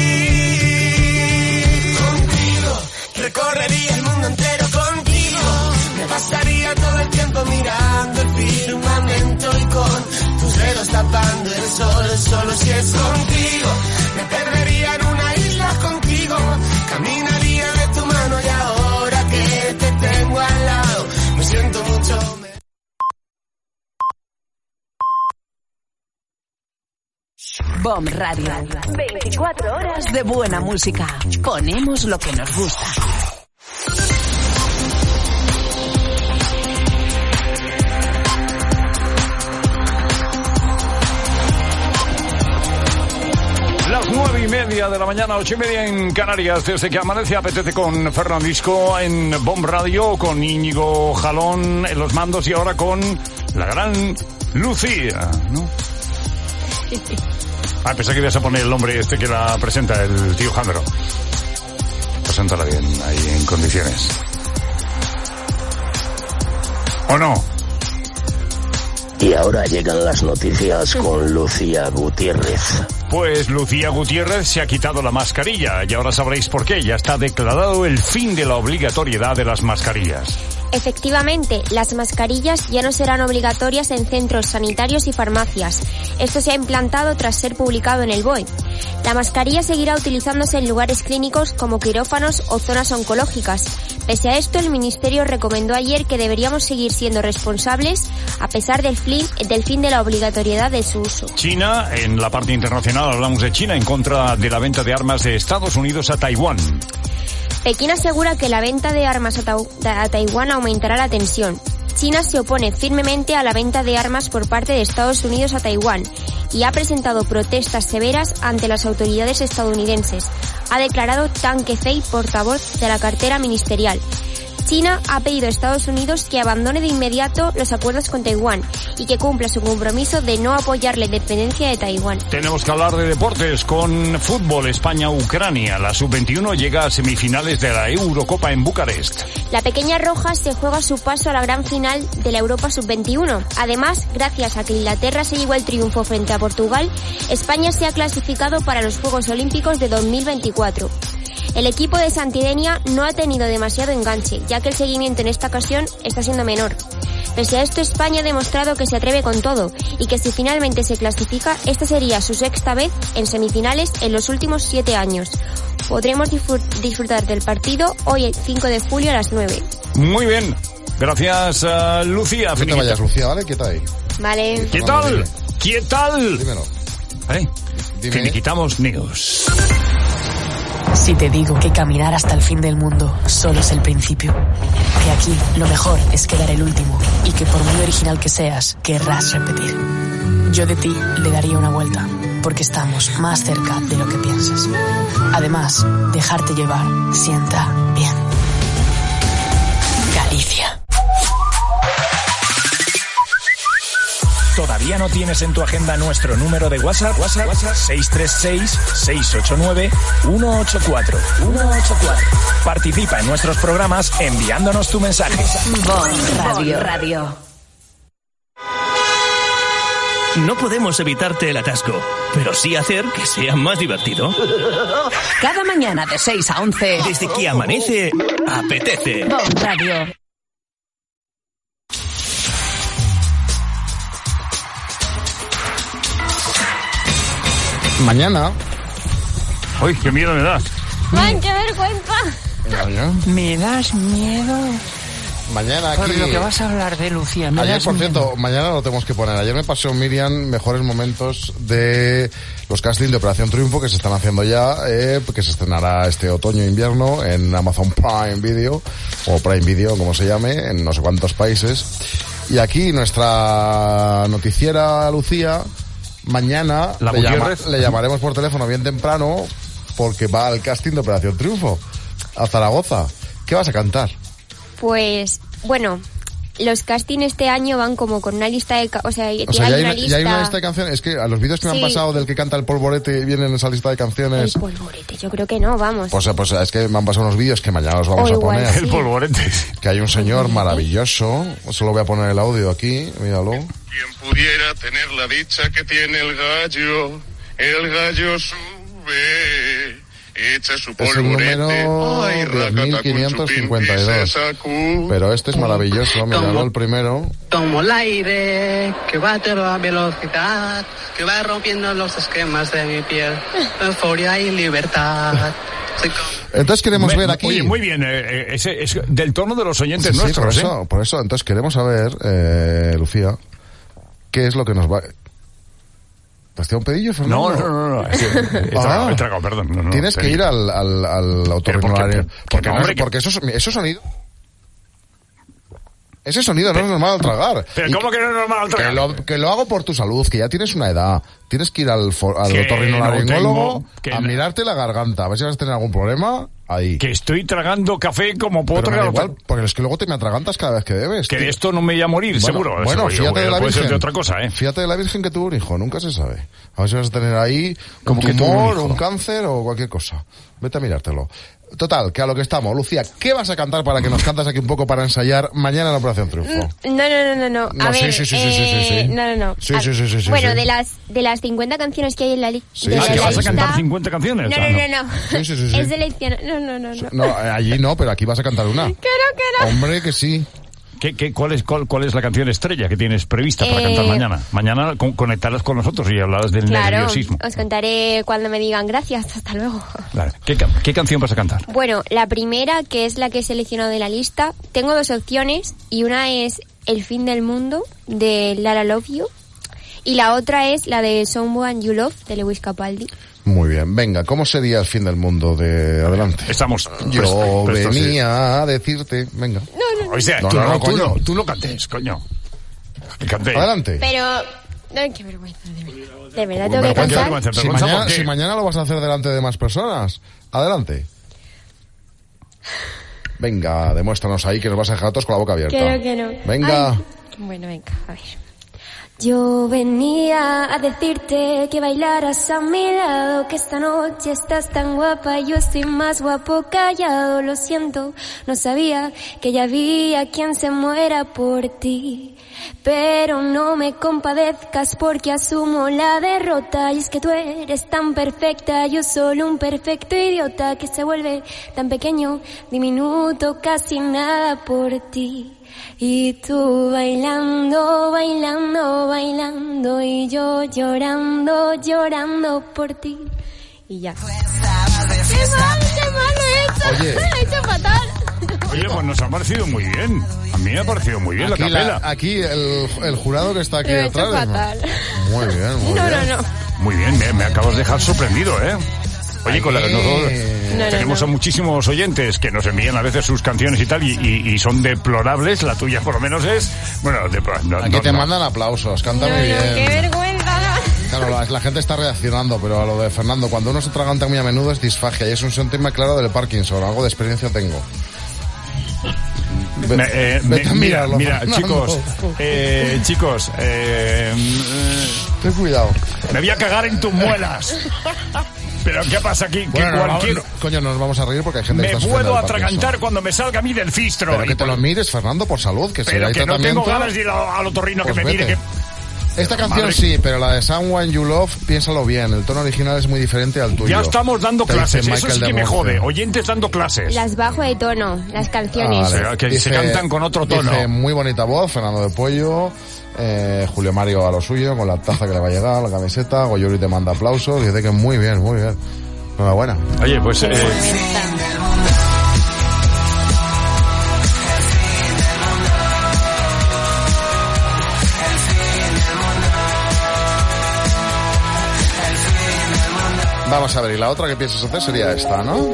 Contigo recorrería el mundo entero contigo. Me pasaría todo el tiempo mirando el firmamento y con tus dedos tapando el sol. Solo si es contigo. Me perdería en una isla contigo. Caminaría de tu mano y ahora que te tengo al lado me siento mucho mejor. B O M Radio. veinticuatro horas de buena música. Ponemos lo que nos gusta. y media de la mañana, ocho y media en Canarias. Desde que amanece apetece con Fernandisco en Bomb Radio, con Íñigo Jalón en los mandos y ahora con la gran Lucía, ¿no? Ah, pensé que ibas a poner el nombre este que la presenta, el tío Jandro. Preséntala bien, ahí en condiciones. ¿O no? Y ahora llegan las noticias con Lucía Gutiérrez. Pues Lucía Gutiérrez se ha quitado la mascarilla y ahora sabréis por qué. Ya está declarado el fin de la obligatoriedad de las mascarillas. Efectivamente, las mascarillas ya no serán obligatorias en centros sanitarios y farmacias. Esto se ha implantado tras ser publicado en el B O E. La mascarilla seguirá utilizándose en lugares clínicos como quirófanos o zonas oncológicas. Pese a esto, el Ministerio recomendó ayer que deberíamos seguir siendo responsables a pesar del fin, del fin de la obligatoriedad de su uso. China, en la parte internacional hablamos de China en contra de la venta de armas de Estados Unidos a Taiwán. Pekín asegura que la venta de armas a, Ta- a Taiwán aumentará la tensión. China se opone firmemente a la venta de armas por parte de Estados Unidos a Taiwán y ha presentado protestas severas ante las autoridades estadounidenses, ha declarado Tang Kefei, portavoz de la cartera ministerial. China ha pedido a Estados Unidos que abandone de inmediato los acuerdos con Taiwán y que cumpla su compromiso de no apoyar la independencia de Taiwán. Tenemos que hablar de deportes con fútbol. España-Ucrania. La sub veintiuno llega a semifinales de la Eurocopa en Bucarest. La pequeña roja se juega su paso a la gran final de la Europa sub veintiuno. Además, gracias a que Inglaterra se llevó el triunfo frente a Portugal, España se ha clasificado para los Juegos Olímpicos de dos mil veinticuatro. El equipo de Santidenia no ha tenido demasiado enganche, ya que el seguimiento en esta ocasión está siendo menor. Pese a esto, España ha demostrado que se atreve con todo y que si finalmente se clasifica, esta sería su sexta vez en semifinales en los últimos siete años. Podremos disfrutar del partido hoy el cinco de julio a las nueve. Muy bien. Gracias, uh, Lucía. No te vayas, Lucía, ¿vale? ¿Qué tal? Vale. ¿Qué tal? ¿Qué tal? Dímelo. ¿Vale? Dime. Finiquitamos news. Si te digo que caminar hasta el fin del mundo solo es el principio, que aquí lo mejor es quedar el último y que por muy original que seas, querrás repetir. Yo de ti le daría una vuelta, porque estamos más cerca de lo que piensas. Además, dejarte llevar sienta bien. Galicia. ¿Todavía no tienes en tu agenda nuestro número de WhatsApp? WhatsApp, WhatsApp seis tres seis, seis ocho nueve, uno ocho cuatro. Participa en nuestros programas enviándonos tu mensaje. Bomb Radio. Radio. No podemos evitarte el atasco, pero sí hacer que sea más divertido. Cada mañana de seis a once. Desde que amanece, apetece. Bomb Radio. Mañana. Uy, qué miedo me das. ¡Ay, qué vergüenza! Me das miedo. Mañana aquí... Por lo que vas a hablar de Lucía. Me Ayer, das por miedo. cierto, mañana lo tenemos que poner. Ayer me pasó Miriam mejores momentos de los castings de Operación Triunfo que se están haciendo ya, eh, que se estrenará este otoño-invierno en Amazon Prime Video, o Prime Video, como se llame, en no sé cuántos países. Y aquí nuestra noticiera Lucía... Mañana ¿La le, llama, Gutiérrez? le llamaremos por teléfono bien temprano porque va al casting de Operación Triunfo a Zaragoza. ¿Qué vas a cantar? Pues, bueno, los castings este año van como con una lista de... Ca- o sea, O sea, hay ya hay, una una- lista... ya hay una lista de canciones. Es que a los vídeos que me Sí. han pasado del que canta el polvorete vienen en esa lista de canciones. El polvorete, yo creo que no, vamos. Pues, pues es que me han pasado unos vídeos que mañana los vamos O a igual poner. sí. El polvorete. Que hay un señor maravilloso. Solo voy a poner el audio aquí. Míralo. Quien pudiera tener la dicha que tiene el gallo, el gallo sube, echa su Es el polvorete, número ay, diez mil racata, quinientos cincuenta y cunchupín, dos. se sacude. Pero este es maravilloso. Míralo el primero. Como el aire que va a toda velocidad, que va rompiendo los esquemas de mi piel, euforia y libertad. Soy como- Entonces queremos Me- ver aquí... Oye, muy bien. eh, eh, ese es del tono de los oyentes Sí, sí, nuestros, por ¿eh? eso, por eso. Entonces queremos saber, eh, Lucía, ¿qué es lo que nos va... ¿Te has tirado un pedillo, Fernando? No, no, no, no. Es que he tragado, he tragado, perdón. No, no, Tienes que pedillo. ir al, al, al otorrinolario. ¿Pero por qué? Porque, No, no, hombre, que- porque esos, esos sonidos... Ese sonido no es normal al tragar. ¿Pero y cómo que no es normal al tragar? Que lo, que lo hago por tu salud, que ya tienes una edad. Tienes que ir al, for, al Que otorrinolaringólogo no tengo, a no. mirarte la garganta, a ver si vas a tener algún problema. Ahí. Que estoy tragando café como puedo Pero me da tragar. igual, porque es que luego te me atragantas cada vez que bebes. Que tío. de esto no me voy a morir, Bueno, seguro. Bueno, Seguro, fíjate de la puede ser Virgen. de otra cosa, ¿eh? Fíjate de la Virgen que tuvo un hijo, nunca se sabe. A ver si vas a tener ahí un ¿Cómo que tuvo un tumor, hijo? un cáncer o cualquier cosa. Vete a mirártelo. Total, que a lo que estamos. Lucía, ¿qué vas a cantar para que nos cantas aquí un poco para ensayar mañana en la Operación Triunfo? No, no, no, no, no. No, A sí, ver, sí, sí, sí, eh, sí, sí, sí. No, no, no. Sí, A- sí, sí, sí, sí, Bueno, sí. de las de las cincuenta canciones que hay en la lista. Sí, de sí, la ¿que vas a lista- cantar cincuenta canciones? No, Ah, no, no. no, no. Sí, sí, sí, sí. Es seleccionar. No, no, no, no. No, eh, allí no, pero aquí vas a cantar una. Que no, que no. Hombre, que sí. ¿Qué, qué, cuál, es, cuál, ¿Cuál es la canción estrella que tienes prevista para Eh, cantar mañana? Mañana con, conectarás con nosotros y hablarás del Claro, nerviosismo. os contaré cuando me digan gracias. Hasta luego. Vale. ¿Qué, ca- ¿Qué canción vas a cantar? Bueno, la primera, que es la que he seleccionado de la lista, tengo dos opciones y una es El fin del mundo de Lara Love You y la otra es la de Someone You Love de Lewis Capaldi. Muy bien. Venga, ¿cómo sería el fin del mundo de adelante? Estamos. Yo presto- presto, venía a decirte... Venga. No, no, O sea, No, tú no, no, no, tú coño. no, tú no cantes, coño. Que cante. Adelante. Pero... Ay, qué vergüenza, de verdad. De verdad tengo que Vergüenza, cantar. vergüenza, Si vergüenza, mañana, ¿por qué? si mañana lo vas a hacer delante de más personas, adelante. Venga, demuéstranos ahí que nos vas a dejar a todos con la boca abierta. Creo que no. Venga. Ay. Bueno, venga, a ver. Yo venía a decirte que bailaras a mi lado, que esta noche estás tan guapa, yo estoy más guapo callado, lo siento, no sabía que ya había quien se muera por ti. Pero no me compadezcas porque asumo la derrota, y es que tú eres tan perfecta, yo solo un perfecto idiota que se vuelve tan pequeño, diminuto, casi nada por ti. Y tú bailando, bailando, bailando, y yo llorando, llorando por ti. Y ya. ¡Qué mal, qué mal lo he hecho! Oye. Lo he hecho fatal. Oye, pues nos ha parecido muy bien. A mí me ha parecido muy bien Aquí, la capela. la- aquí el, el jurado que está aquí Lo he hecho detrás. fatal. Muy bien, muy No, bien. no, no. Muy bien, me, me acabas de dejar sorprendido, ¿eh? Oye, con la, nosotros No, no, tenemos no. a muchísimos oyentes que nos envían a veces sus canciones y tal, y, y- y son deplorables. La tuya, por lo menos, es. Bueno, deplorables. No, Aquí no, te no. mandan aplausos, canta No, muy no, qué bien. vergüenza. Claro, la, la gente está reaccionando, pero a lo de Fernando, cuando uno se atraganta muy a menudo es disfagia y es un síntoma claro del Parkinson. Algo de experiencia tengo. Ve- Me- eh, vete me- a mira, mirarlo, mira, Fernando. chicos, eh, chicos, eh, Ten cuidado. me voy a cagar en tus muelas. Pero ¿qué pasa aquí? Que Bueno, no, cualquier... no, coño, nos vamos a reír porque hay gente Me que está sufriendo puedo del Parkinson. atragantar cuando me salga a mí del fistro. Pero Y que te por- lo mires, Fernando, por salud, que si pero hay que no tratamiento... tengo ganas de ir a- al otorrino pues que me mire. vete. Que... Esta canción Madre- sí, pero la de Someone You Love, piénsalo bien, el tono original es muy diferente al tuyo. Ya estamos dando Te dice clases, eso Michael sí que de me Monte. jode. Oyentes dando clases. Las bajo de tono, las canciones. Ah, vale. Pero que se cantan con otro tono. Dice, muy bonita voz, Fernando de Pollo, eh, Julio Mario a lo suyo, con la taza que le va a llegar, la camiseta, Goyuri te manda aplausos, dice que muy bien, muy bien. Enhorabuena. Oye, pues... eh, Vamos a ver, y la otra que piensas hacer sería esta, ¿no?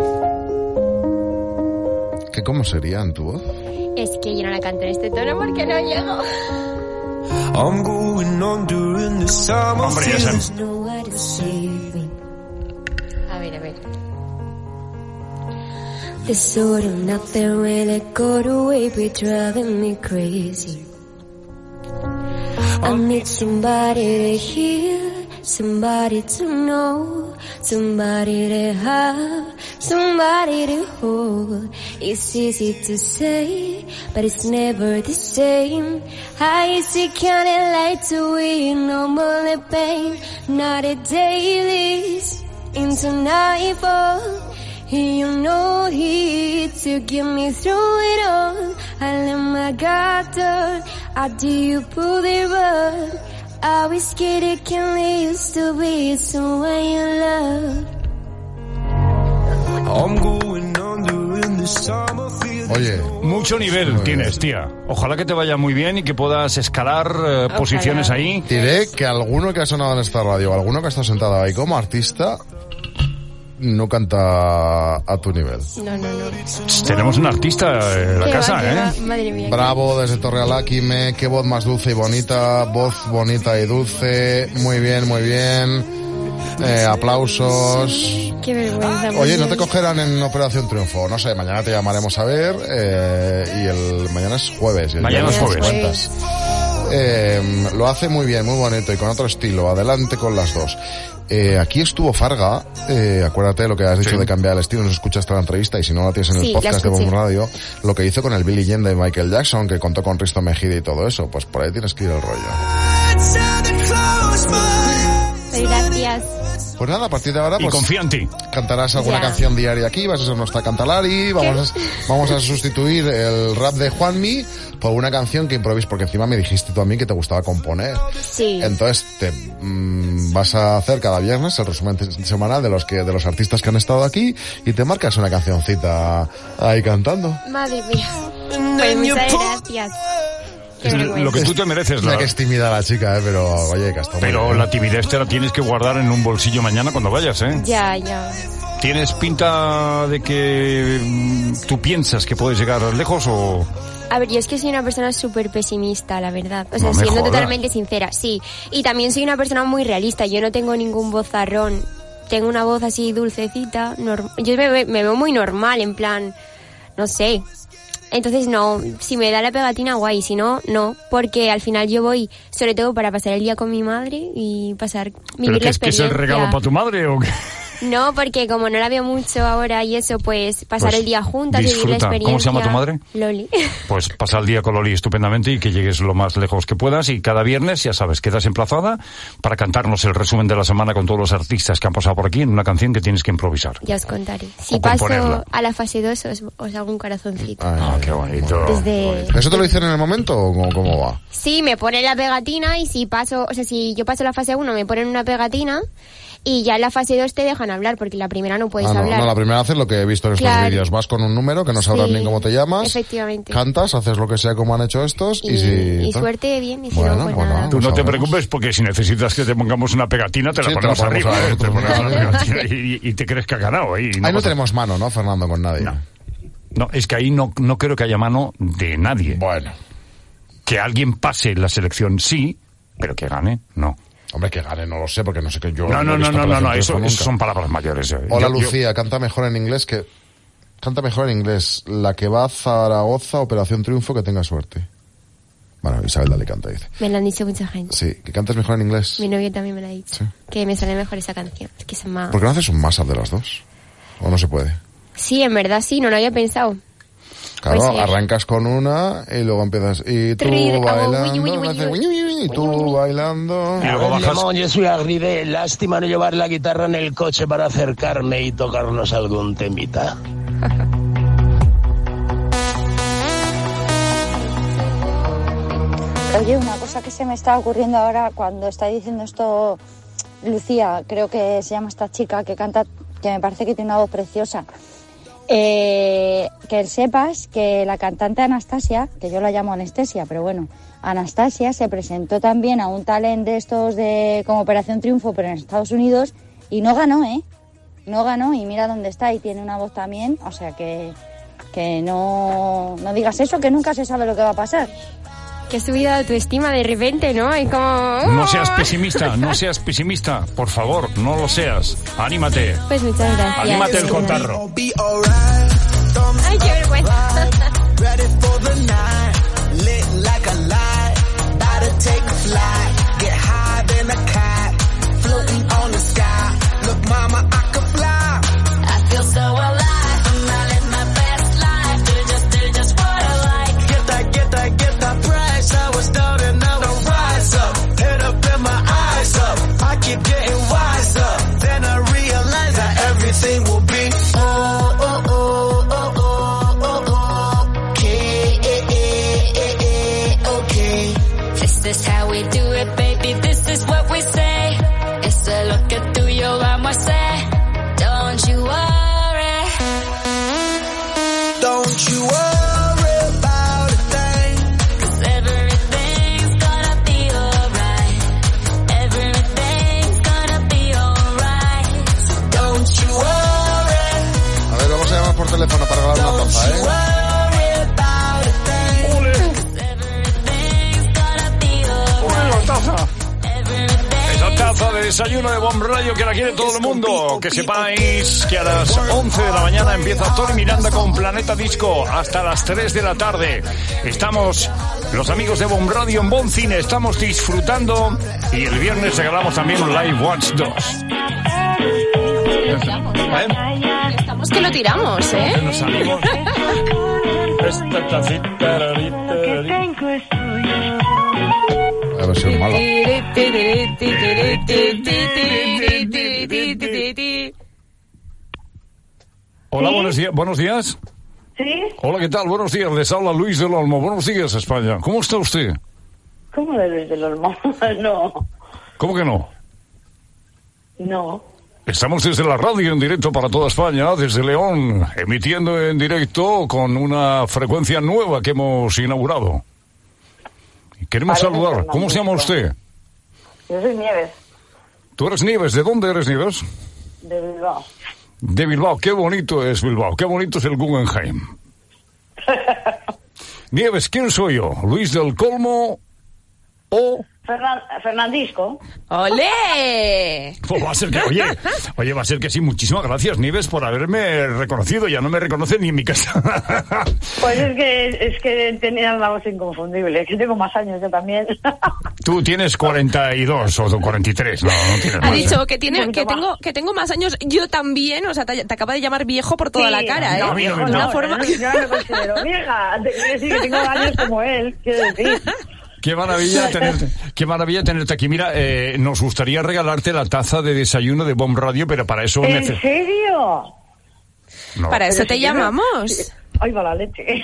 ¿Qué cómo sería en tu voz? Es que yo no la canto en este tono porque no llego. Hombre, ya sabes. A ver, a ver. This sort of nothing really got away with driving me crazy. I need somebody to hear, somebody to know, somebody to have, somebody to hold. It's easy to say, but it's never the same. I easy can it like to we normal pain, not a dailies into nightfall. You know he to get me through it all. I let my guard down. I do you pull the rug. I was scared it can lead to be someone you love. I'm going under in the summer field. Oye, mucho nivel tienes, tía. Ojalá que te vaya muy bien y que puedas escalar eh, posiciones ahí. diré que alguno que ha sonado en esta radio, alguno que ha estado sentado ahí como artista, no canta a tu nivel. No, no, no. Tenemos un artista en la Qué casa, va, qué ¿eh? va. Madre mía. Bravo desde Torrealáquime, qué voz más dulce y bonita, voz bonita y dulce, muy bien, muy bien, eh, aplausos. Qué vergüenza. Oye, ¿no te cogerán en Operación Triunfo? No sé, mañana te llamaremos a ver, eh, y el mañana es jueves. Y el Mañana es viernes jueves. cuentas. Eh, lo hace muy bien, muy bonito y con otro estilo, adelante con las dos. Eh, aquí estuvo Farga, eh, acuérdate lo que has dicho Sí. de cambiar el estilo, nos escuchaste la entrevista y si no la tienes en el Sí, la podcast de escuché. Bomb Radio, lo que hizo con el Billie Jean de Michael Jackson, que contó con Risto Mejide y todo eso, pues por ahí tienes que ir el rollo. Ay, gracias. Pues nada, a partir de ahora Y pues confía en ti. cantarás alguna Ya. canción diaria aquí, vas a ser nuestra cantalari, vamos a, vamos a sustituir el rap de Juanmi por una canción que improvis, porque encima me dijiste tú a mí que te gustaba componer. Sí. Entonces te mm, vas a hacer cada viernes el resumen te- semanal de los que de los artistas que han estado aquí y te marcas una cancioncita ahí cantando. Madre mía. Pues muchas gracias. Qué Es vergüenza. lo que tú te mereces. Mira La, que es tímida la chica, eh, pero oye, que está muy pero bien. la timidez te la tienes que guardar en un bolsillo mañana cuando vayas, ¿eh? Ya, ya. ¿Tienes pinta de que mm, tú piensas que puedes llegar lejos o...? A ver, yo es que soy una persona súper pesimista, la verdad. O sea, No me siendo jodas. totalmente sincera, sí. Y también soy una persona muy realista. Yo no tengo ningún vozarrón. Tengo una voz así dulcecita. norm- Yo me, ve- me veo muy normal, en plan... No sé. Entonces, no. Si me da la pegatina, guay. Si no, no. Porque al final yo voy, sobre todo para pasar el día con mi madre y pasar... ¿Pero Vivir qué la es, que es el experiencia. regalo para tu madre o qué? No, porque como no la veo mucho ahora y eso, pues pasar Pues el día juntas, vivir la disfruta. experiencia. ¿Cómo se llama tu madre? Loli. Pues pasa el día con Loli estupendamente y que llegues lo más lejos que puedas y cada viernes, ya sabes, quedas emplazada para cantarnos el resumen de la semana con todos los artistas que han pasado por aquí en una canción que tienes que improvisar. Ya os contaré. Si O paso componerla. a la fase dos, os, os hago un corazoncito. Ah, qué bonito. Desde... ¿Eso te lo dicen en el momento o cómo, cómo va? Sí, me ponen la pegatina y si paso, o sea, si yo paso la fase uno, me ponen una pegatina y ya en la fase dos te dejan hablar, porque la primera no puedes Ah, no, hablar. no, la primera haces lo que he visto en estos Claro. vídeos. Vas con un número que no sabrás Sí, ni cómo te llamas. efectivamente. Cantas, haces lo que sea como han hecho estos y, Y, si... y suerte bien, y si Bueno, no, pues bueno. nada. Tú no Pues te a ver. preocupes porque si necesitas que te pongamos una pegatina, te la Sí, te la ponemos ponemos arriba. a ¿eh? Te nosotros. ponemos una pegatina y, y te crees que ha ganado. ¿eh? Y Ahí no pasa- tenemos mano, ¿no, Fernando, con nadie? No. No, es que ahí no, no creo que haya mano de nadie. Bueno. Que alguien pase la selección, sí, pero que gane, no. Hombre, que gane, no lo sé, porque no sé qué yo... No, no, he no, visto no, no, Operación no, eso, Triunfo eso nunca. son palabras mayores. eh. Hola, Yo- yo- Lucía, canta mejor en inglés que... Canta mejor en inglés. La que va a Zaragoza, Operación Triunfo, que tenga suerte. Bueno, Isabel de Alicante dice. Me lo han dicho mucha gente. Sí, que cantes mejor en inglés. Mi novio también me lo ha dicho. Sí. Que me sale mejor esa canción. Es que se me ha- ¿Por qué no haces un mashup de las dos? ¿O no se puede? Sí, en verdad sí, no lo había pensado. Claro, Pues sí. arrancas con una y luego empiezas... Y tú Trir, hago bailando, uy, uy, uy, haces uy. uy, uy, uy, y tú bailando... Y luego bajas... Lemón, yo soy Agride. Lástima no llevar la guitarra en el coche para acercarme y tocarnos algún temita. Oye, una cosa que se me está ocurriendo ahora cuando está diciendo esto Lucía, creo que se llama esta chica que canta, que me parece que tiene una voz preciosa. Eh, que sepas que la cantante Anastasia, que yo la llamo Anestesia, pero bueno, Anastasia se presentó también a un talent de estos de como Operación Triunfo, pero en Estados Unidos, y no ganó, ¿eh? No ganó, y mira dónde está, y tiene una voz también, o sea que, que no, no digas eso, que nunca se sabe lo que va a pasar. Que subida de autoestima de repente, ¿no? Y como... No seas pesimista, no seas pesimista, por favor, no lo seas. Anímate. Pues muchas gracias. Anímate el contarro. Ay, qué vergüenza. Ready for the night, lit like a light, about to take a flight, get high than a cat, floating on the sky. Look, mama, I can fly. I feel so alive. I'm not in my best life. Do just, do just what I like. Get that, get that, get that price. I was down and now I rise up, head up and my eyes up. I keep getting wiser. Then I realize that everything will be oh, oh, oh, oh, oh, oh, okay, Okay. This is how we do it, baby. This is what we say. It's a taza, ¿eh? ¡Ole! ¡Ole la taza! Esa taza de desayuno de Bomb Radio que la quiere todo el mundo. Que sepáis que a las once de la mañana empieza Tony Miranda con Planeta Disco hasta las tres de la tarde. Estamos, los amigos de Bomb Radio en Bon Cine, estamos disfrutando y el viernes regalamos también un Live Watch dos. ¿Eh? Estamos que lo tiramos, ¿eh? Nos salimos. Esta tacita. A ver si es malo. Hola, buenos días. ¿Buenos días? ¿Sí? Hola, ¿qué tal? Buenos días. Les habla Luis del Olmo. Buenos días, España. ¿Cómo está usted? ¿Cómo de Luis del Olmo? No. ¿Cómo que no? No. Estamos desde la radio en directo para toda España, desde León, emitiendo en directo con una frecuencia nueva que hemos inaugurado. Queremos Parece saludar. Fernando. ¿Cómo se llama usted? Yo soy Nieves, ¿Tú eres Nieves? ¿De dónde eres, Nieves? de Bilbao. De Bilbao. Qué bonito es Bilbao. Qué bonito es el Guggenheim. Nieves, ¿quién soy yo? ¿Luis del Colmo o...? Fernan- Fernandisco. ¡Olé! Pues va a ser que, oye, oye, va a ser que sí. Muchísimas gracias, Nieves, por haberme reconocido. Ya no me reconoce ni en mi casa. Pues es que es que tenía la voz inconfundible, que tengo más años yo también. Tú tienes cuarenta y dos o cuarenta y tres, no, no tienes Ha más. dicho que tiene Un que poquito tengo que tengo más años yo también, o sea, te, te acaba de llamar viejo por toda Sí, la cara, no, ¿eh? viejo, De una no, forma yo no me considero vieja. Te quiero decir que tengo años como él, quiero decir. Qué maravilla tenerte, qué maravilla tenerte aquí. Mira, eh, nos gustaría regalarte la taza de desayuno de Bomb Radio, pero para eso ¿En neces- serio? No. Para eso Pero te si yo no- llamamos. Ay, va la leche.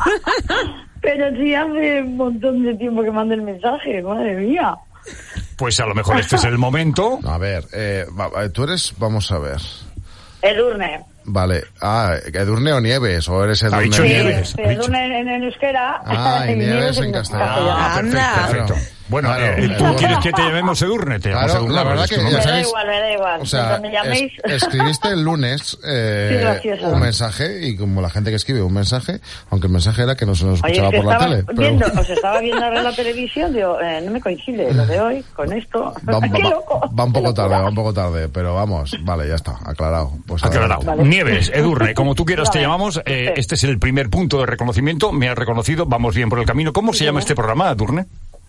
Pero sí hace un montón de tiempo que mandé el mensaje, madre mía. Pues a lo mejor este es el momento. A ver, eh, va- tú eres, vamos a ver. Edurne. Vale, ah, ¿Edurne o Nieves? ¿O eres Edurne? Ha dicho Nieves. Sí, Edurne en, en euskera. Ah, y Nieves en castellano. Ah, perfecto, perfecto. Bueno, Claro, eh, ¿tú Edurne. quieres que te llamemos Edurne? Te llamamos Claro, Edurne, la verdad es tu que nombre. ya Me da sabéis- igual, me da igual. O sea, Mientras me llaméis. es- escribiste el lunes eh, Sí, gracioso. un mensaje, y como la gente que escribe un mensaje, aunque el mensaje era que no se nos Oye, escuchaba es que por la estaba tele. pero- viendo, os estaba viendo ahora en la televisión, digo, eh, no me coincide lo de hoy con esto. Va, ¡Qué va- loco! va un poco ¡Qué tarde, locura! va un poco tarde, pero vamos, vale, ya está, aclarado. Pues Aclarado. adelante. Nieves, Edurne, como tú quieras te Vale. llamamos. Eh, Sí. este es el primer punto de reconocimiento. Me has reconocido, vamos bien por el camino. ¿Cómo se llama este programa, Edurne?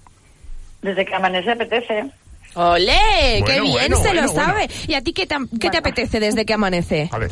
Desde que amanece apetece. ¡Olé! ¡Qué Bueno, bien bueno, se bueno, lo sabe! ¿Y a ti qué te, qué te apetece desde que amanece? A ver,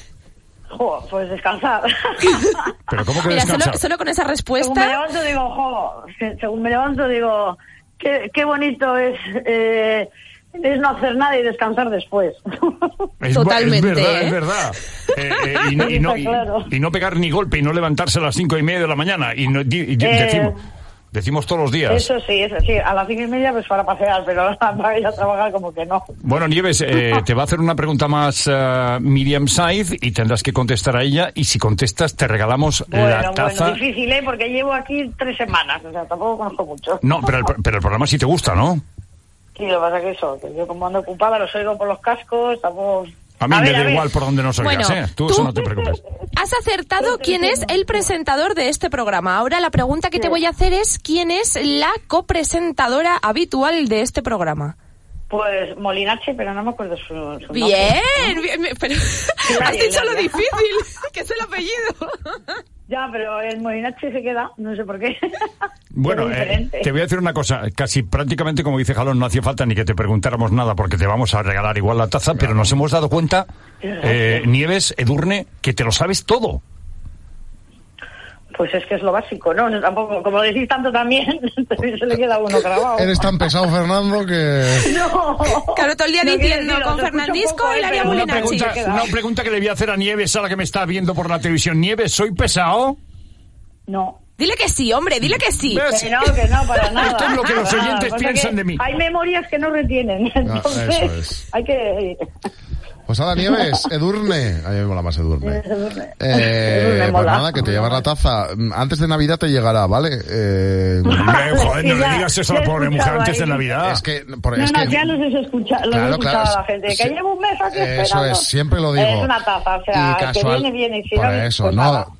Jo, pues descansar. pero ¿cómo que Mira, descansar? solo, solo con esa Según me respuesta... levanto digo, jo, se- según me levanto digo, qué, qué bonito es, eh, es no hacer nada y descansar después. Es, Totalmente, es verdad, ¿eh? es verdad. Eh, eh, y, no, y, no, y- Claro. y no pegar ni golpe y no levantarse a las cinco y media de la mañana. Y, no- di- y di- Eh, decimos, decimos todos los días. Eso sí, eso sí. A las cinco y media pues para pasear, pero para ir a trabajar como que no. Bueno, Nieves, eh, te va a hacer una pregunta más eh, Miriam Saiz y tendrás que contestar a ella. Y si contestas, te regalamos Bueno, la taza. bueno, difícil, ¿eh? Porque llevo aquí tres semanas, o sea, tampoco conozco mucho. No, pero el, pero el programa sí te gusta, ¿no? Sí, lo que pasa es que eso, que yo como ando ocupada, los oigo por los cascos, tampoco... A mí A me ver, da a ver. igual por donde nos oigas, Bueno, ¿eh? Tú, tú- eso no te preocupes. Has acertado quién es el presentador de este programa. Ahora la pregunta que te voy a hacer es quién es la copresentadora habitual de este programa. Pues Molinache, pero no me acuerdo su, su nombre. Bien, bien, bien, pero has Hilaria, dicho lo Hilaria. difícil, que es el apellido. Ya, pero el Molinache se queda, no sé por qué. Bueno, Pero eh, diferente. te voy a decir una cosa. Casi prácticamente, como dice Jalón, no hacía falta ni que te preguntáramos nada porque te vamos a regalar igual la taza, pero nos hemos dado cuenta, eh, Nieves, Edurne, que te lo sabes todo. Pues es que es lo básico, ¿no? No, tampoco, como decís tanto también, también se le queda a uno grabado. Eres tan pesado, Fernando, que... No. Claro, todo el día No quiero diciendo decirlo, con te escucho Fernandisco poco, y eh, Hilaria pero Una Molinachi. pregunta, queda. una pregunta que le voy a hacer a Nieves, a la que me está viendo por la televisión. Nieves, ¿soy pesado? No. Dile que sí, hombre, dile que sí. ¿Ves? Que no, que no, para nada. Esto es lo que los Para nada. oyentes Pasa piensan que de mí. Hay memorias que no retienen, entonces eso es. hay que... Pues ahora, Nieves, Edurne. A mí me mola más Edurne. Edurne. Eh, Edurne pues mola. nada, que te llevas la taza. Antes de Navidad te llegará, ¿vale? Eh, Hombre, joder, no Sí, le ya, digas eso a la ya he pobre mujer escuchado antes de ahí. Navidad. es que... Por, No, es no, que ya los he escuchado, los he Claro, escuchado claro, a la gente, que sí. llevo un mes aquí Eso esperando. es, siempre lo digo. Es una taza, o sea, Y que casual- viene, viene, y si por no, eso, pues no, nada.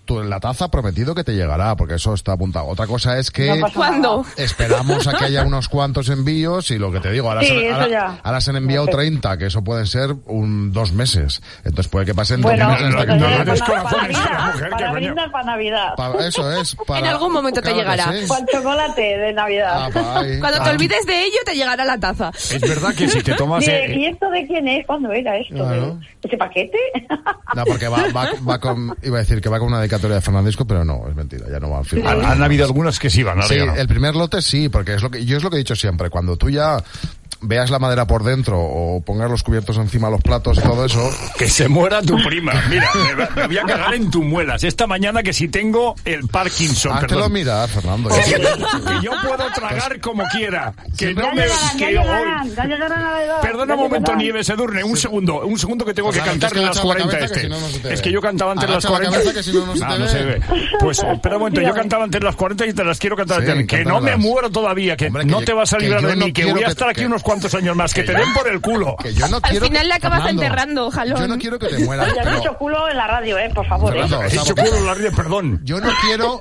tú en la taza prometido que te llegará, porque eso está apuntado. Otra cosa es que... No ¿Cuándo? Esperamos a que haya unos cuantos envíos y lo que te digo, ahora, Sí, se, eso ahora, ya. ahora se han enviado No sé. treinta, que eso pueden ser un dos meses. Entonces puede que pasen Bueno, dos meses hasta que... no, te no, llegue. para, para Navidad, para brindar para Navidad. Pa- eso es. Para, En algún momento te claro que llegará. sí. Para el chocolate de Navidad. Ah, pa- ahí. Cuando te Ah. olvides de ello, te llegará la taza. Es verdad que si te tomas... De- eh, ¿Y esto de quién es? ¿Cuándo era esto? Claro. ¿De ¿Ese paquete? No, porque va, va, va con... Iba a decir que va con una dedicatoria de Fernandisco, pero no, es mentira, ya no va a firmar. han, han habido algunas que sí van, ahora Sí, ya no. el primer lote sí, porque es lo que yo es lo que he dicho siempre. Cuando tú ya veas la madera por dentro o pongas los cubiertos encima de los platos y todo eso... Que se muera tu prima. Mira, me, va- me voy a cagar en tus muelas. Esta mañana que si tengo el Parkinson, Háztelo perdón. mirar, Fernando. Que yo puedo tragar como quiera. Que no Ya me... llegarán, ya que llegarán, hoy- ya llegarán a la edad. Perdona Ya un momento, llegarán. Nieves Edurne, un segundo, un segundo que tengo que Fernando, cantar tienes que las agachar la cuarenta cabeza, que este. si no, no se te Es ve. que yo cantaba antes las Agacha la cuarenta. cabeza, que si no, no se Ah, te no ve. se ve. Pues espera un momento, yo Dígame. cantaba antes las cuarenta y te las quiero cantar Sí, a ti. Que no me cántamelas. muero todavía, que Hombre, que no yo- te vas a que librar yo de no mí, que quiero voy a que- estar aquí que- unos cuantos años más, que que te yo- den por el culo. Que yo no Al quiero... final le acabas Fernando, enterrando, jalón. Yo no quiero que te mueras, Ya has pero... dicho culo en la radio, eh, por favor. eh. Fernando, He dicho culo en la red, perdón. Yo no quiero...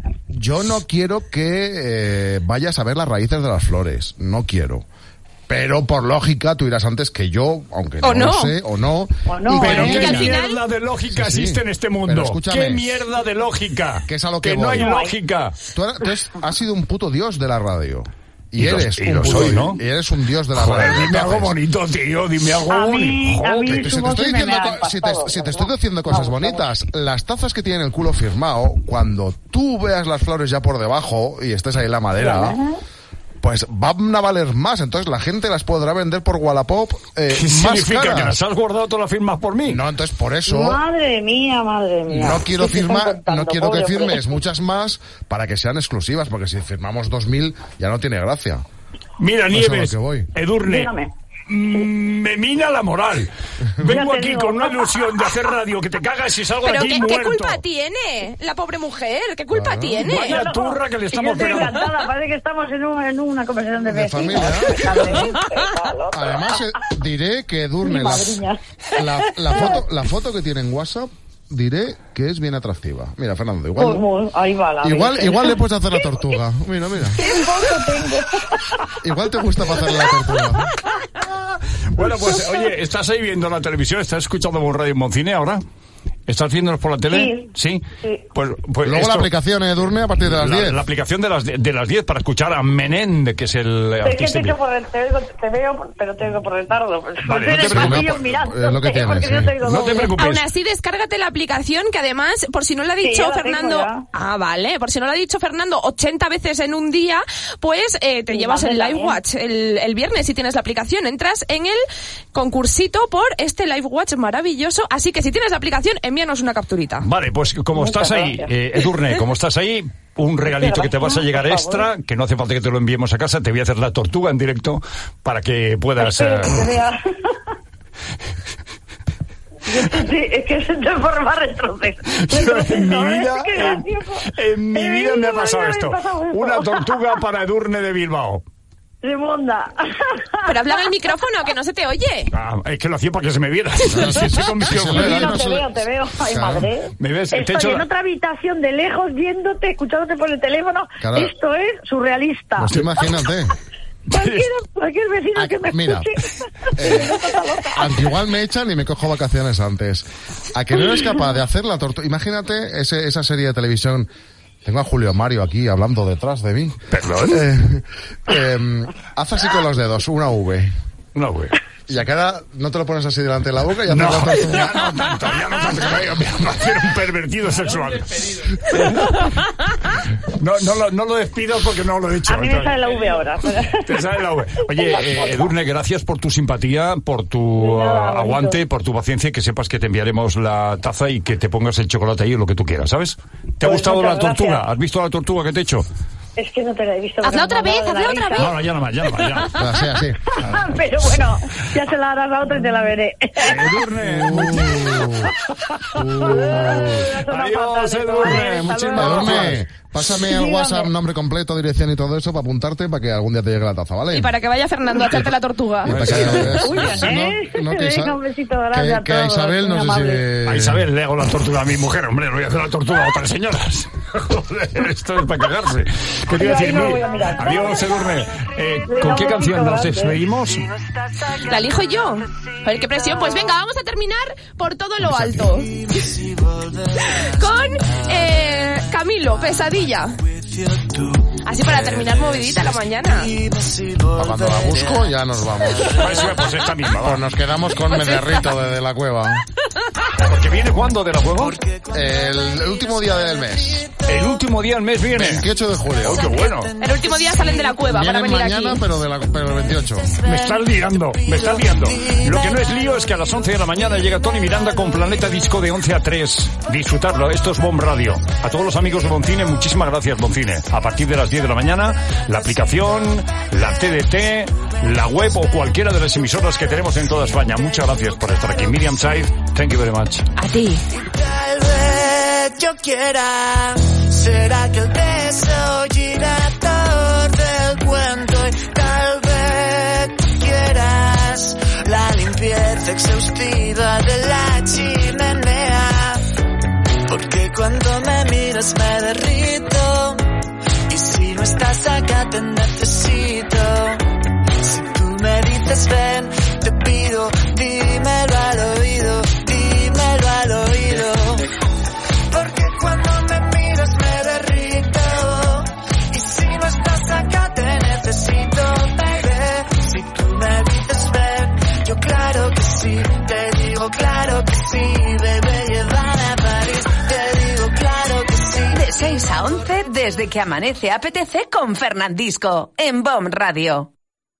Yo no quiero que eh, vayas a ver las raíces de las flores. No quiero. Pero por lógica tú irás antes que yo, aunque no, O no. lo sé, o no. O no, y que Pero no que qué al quiera. final- mierda de lógica Sí, sí. existe en este Pero mundo. escúchame. Qué mierda de lógica. Que es a lo que no voy. hay No hay. lógica. Tú eres- tú es- has sido un puto dios de la radio. Y, Y lo- eres y un lo puto- soy, ¿no? Y eres un dios de la Joder, radio. dime algo Entonces, bonito, tío, dime algo A mí- bonito. a mí que- que si su te voz estoy sí me diciendo, ha co- si te, impactado, si te ¿verdad? estoy diciendo cosas Vamos, bonitas, las tazas que tienen el culo firmado, cuando tú veas las flores ya por debajo y estés ahí en la madera, pues van a valer más. Entonces la gente las podrá vender por Wallapop eh, ¿Qué más significa? ¿Que caras. las has guardado todas las firmas por mí? No, entonces por eso... Madre mía, madre mía. No quiero ¿Qué te están firmar, contando, no quiero que pobre hombre? firmes muchas más para que sean exclusivas, porque si firmamos dos mil ya no tiene gracia. Mira, Eso es a lo Nieves, que voy. Edurne, Dígame. mm, me mina la moral. Vengo te aquí digo. con una ilusión de hacer radio que te cagas y salgo de Pero aquí ¿qué, muerto. ¿qué culpa tiene la pobre mujer? ¿Qué culpa tiene? Vaya turra que le estamos Yo estoy pegando. encantada, parece que estamos en, un, en una conversación de De vecinos. familia. Además, eh, diré que Edurne, Mi la, madriña. la, la foto, la foto que tiene en WhatsApp, diré que es bien atractiva. Mira, Fernando, igual... Pues, muy- ahí va la Igual, Virgen. igual le puedes hacer la tortuga. Mira, mira. ¿Qué foto tengo? Igual te gusta para hacerle la tortuga. Bueno, pues, oye, ¿estás ahí viendo la televisión? ¿Estás escuchando por Radio Moncine ahora? ¿Estás viéndonos por la tele? Sí. Sí. Pues, pues Luego esto- la aplicación, Edurne, a partir de las la, diez. la aplicación de las, de las diez para escuchar a Menéndez, que es el Es que artista. te, oigo por- te, oigo- te veo, pero te oigo por retardo. Vale, Porque no te eres preocupes. pasillo No, mirando, es lo que porque tienes, yo sí. te oigo No te doble. preocupes. Aún así, descárgate la aplicación, que además, por si no lo ha Sí, dicho ya la tengo Fernando... ya. Ah, vale, por si no lo ha dicho Fernando ochenta veces en un día, pues eh, te Sí, llevas el vale, Live bien. Watch el, el viernes si tienes la aplicación. Entras en el concursito por este Live Watch maravilloso. Así que si tienes la aplicación, envíanos una capturita. Vale, pues como Muchas estás ahí, gracias. eh, Edurne, como estás ahí, un regalito que te vas a llegar Por extra, favor. que no hace falta que te lo enviemos a casa, te voy a hacer la tortuga en directo para que puedas... Espero eh, que te vea. Sí, es que se te forma retroceso. en mi Retroceso, ¿eh? vida, Qué en, gracioso. en mi vida me ha pasado esto. Me ha pasado esto. Una tortuga para Edurne de Bilbao. De monda. Pero habla en el micrófono, que no se te oye. Ah, es que lo hacía para que se me viera. Sí, se convirtió Sí, en se verdad. ve, No, no te se le- veo, te veo. Ay, Claro. madre. ¿Me ves? Te Estoy echo en la- otra habitación de lejos viéndote, escuchándote por el teléfono. Claro. Esto es surrealista. Pues tú imagínate. Cualquier, cualquier vecino Ah, que me mira, escuche. eh, aunque igual me echan y me cojo vacaciones antes. A que no eres capaz de hacer la tortuga. Imagínate ese, esa serie de televisión. Tengo a Julio Mario aquí hablando detrás de mí. ¿Perdón? Eh, eh, haz así con los dedos, una V. No, güey. Y a cada, no te lo pones así delante de la boca y haces No, la tortuga. ya no tanto, ya no tanto, que me voy a hacer un pervertido sexual. No, no, lo, no lo despido porque no lo he hecho. A mí me sale la V ahora. Te sale la V. Oye, eh, Edurne, gracias por tu simpatía, por tu De nada, uh, aguante, bonito. por tu paciencia, y que sepas que te enviaremos la taza y que te pongas el chocolate ahí o lo que tú quieras, ¿sabes? ¿Te ha Pues gustado la muchas tortuga? gracias. ¿Has visto la tortuga que te he hecho? Es que no te la he visto. Hazla porque otra me ha vez, dado de la hazla otra risa. No, no, ya no más, ya no más, ya. Así, así. Pero bueno, ya se la harás a otra y te la veré. Edurne, Uh, uh. adiós, Edurne, muchísimas Edurne, gracias. Pásame al WhatsApp nombre completo, dirección y todo eso para apuntarte para que algún día te llegue la taza, ¿vale? Y para que vaya Fernando a echarte la tortuga. Y para que, Uy, ¿eh? no, no, que, Isa- Venga, un besito grande que, a que a todos. Isabel Muy no sé amable. si... A Isabel le hago la tortuga a mi mujer, hombre, no voy a hacer la tortuga a otras señoras. Joder, esto es para cagarse. ¿Qué te iba a decir? Ahí no lo Mi- voy a mirar. Adiós, Edurne. Eh, ¿Con Venga, qué un canción besito nos grande. despedimos? La elijo yo. A ver qué presión. Pues venga, vamos a terminar por todo lo alto. Con eh, Camilo, Pesadilla. Así para terminar movidita la mañana. Cuando la busco ya nos vamos. Pues, pues esta misma, va. Pues nos quedamos con Medarrito de, de la Cueva. ¿Porque viene cuándo de la juego? El, el último día del mes. El último día del mes viene. veintiocho de julio. Oh, qué bueno. El último día salen de la cueva para Vienen venir mañana, aquí. pero, de la, pero el veintiocho. Me estás liando, me estás liando. Lo que no es lío es que a las once de la mañana llega Tony Miranda con Planeta Disco de once a tres. Disfrutarlo, esto es Bomb Radio. A todos los amigos de Boncine, muchísimas gracias, Boncine. A partir de las diez de la mañana, la aplicación, la T D T, la web o cualquiera de las emisoras que tenemos en toda España. Muchas gracias por estar aquí. Miriam Said, thank you very much. A ti. Tal vez yo quiera ser aquel desorientador del cuento y tal vez quieras la limpieza exhaustiva de la chimenea, porque cuando me miras me derrito y si no estás acá te necesito. Si tú me dices ven, te pido, dímelo al oído, dímelo al oído. Porque cuando me miras me derrito y si no estás acá te necesito, baby. Si tú me dices ven, yo claro que sí, te digo claro que sí, baby, llévame a París, te digo claro que sí. De seis a once, desde que amanece A P T C con Fernandisco, en Bomb Radio.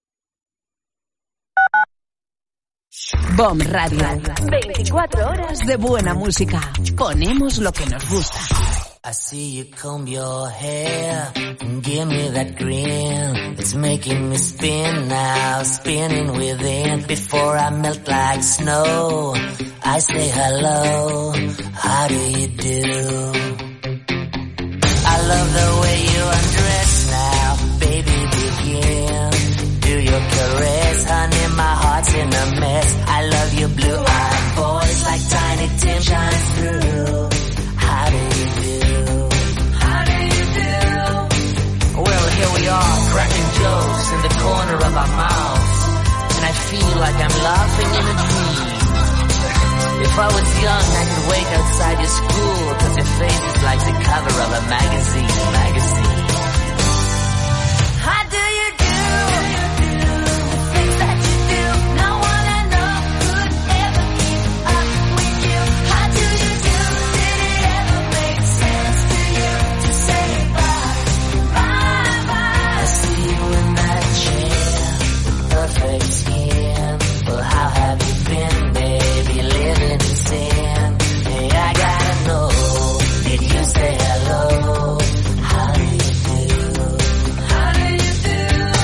Bomb Radio. veinticuatro horas de buena música. Ponemos lo que nos gusta. I see you comb your hair and give me that grin. It's making me spin now, spinning within. Before I melt like snow, I say hello, how do you do? I love the way you undress now, baby begin. Do your caress, honey, my heart's in a mess. I love your blue-eyed boys like Tiny Tim shines through. How do you do? How do you do? Well, here we are, cracking jokes in the corner of our mouths, and I feel like I'm laughing in a dream. If I was young, I could wait outside your school, cause your face is like the cover of a magazine, magazine. How do you do? The things that you do, no one I know could ever keep up with you. How do you do? Did it ever make sense to you to say bye, bye, bye? I see you in that chair with perfect skin. Well, how have you been, baby, living in sin? Hey, I gotta know, did you say hello? How do you do? How do you do?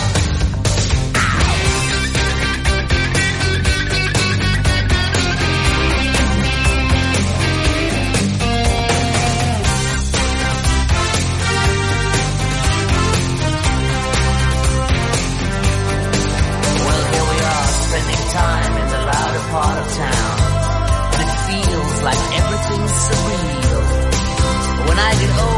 Well, here we are, spending time in the louder part of town, and it feels like everything's surreal. When I get old,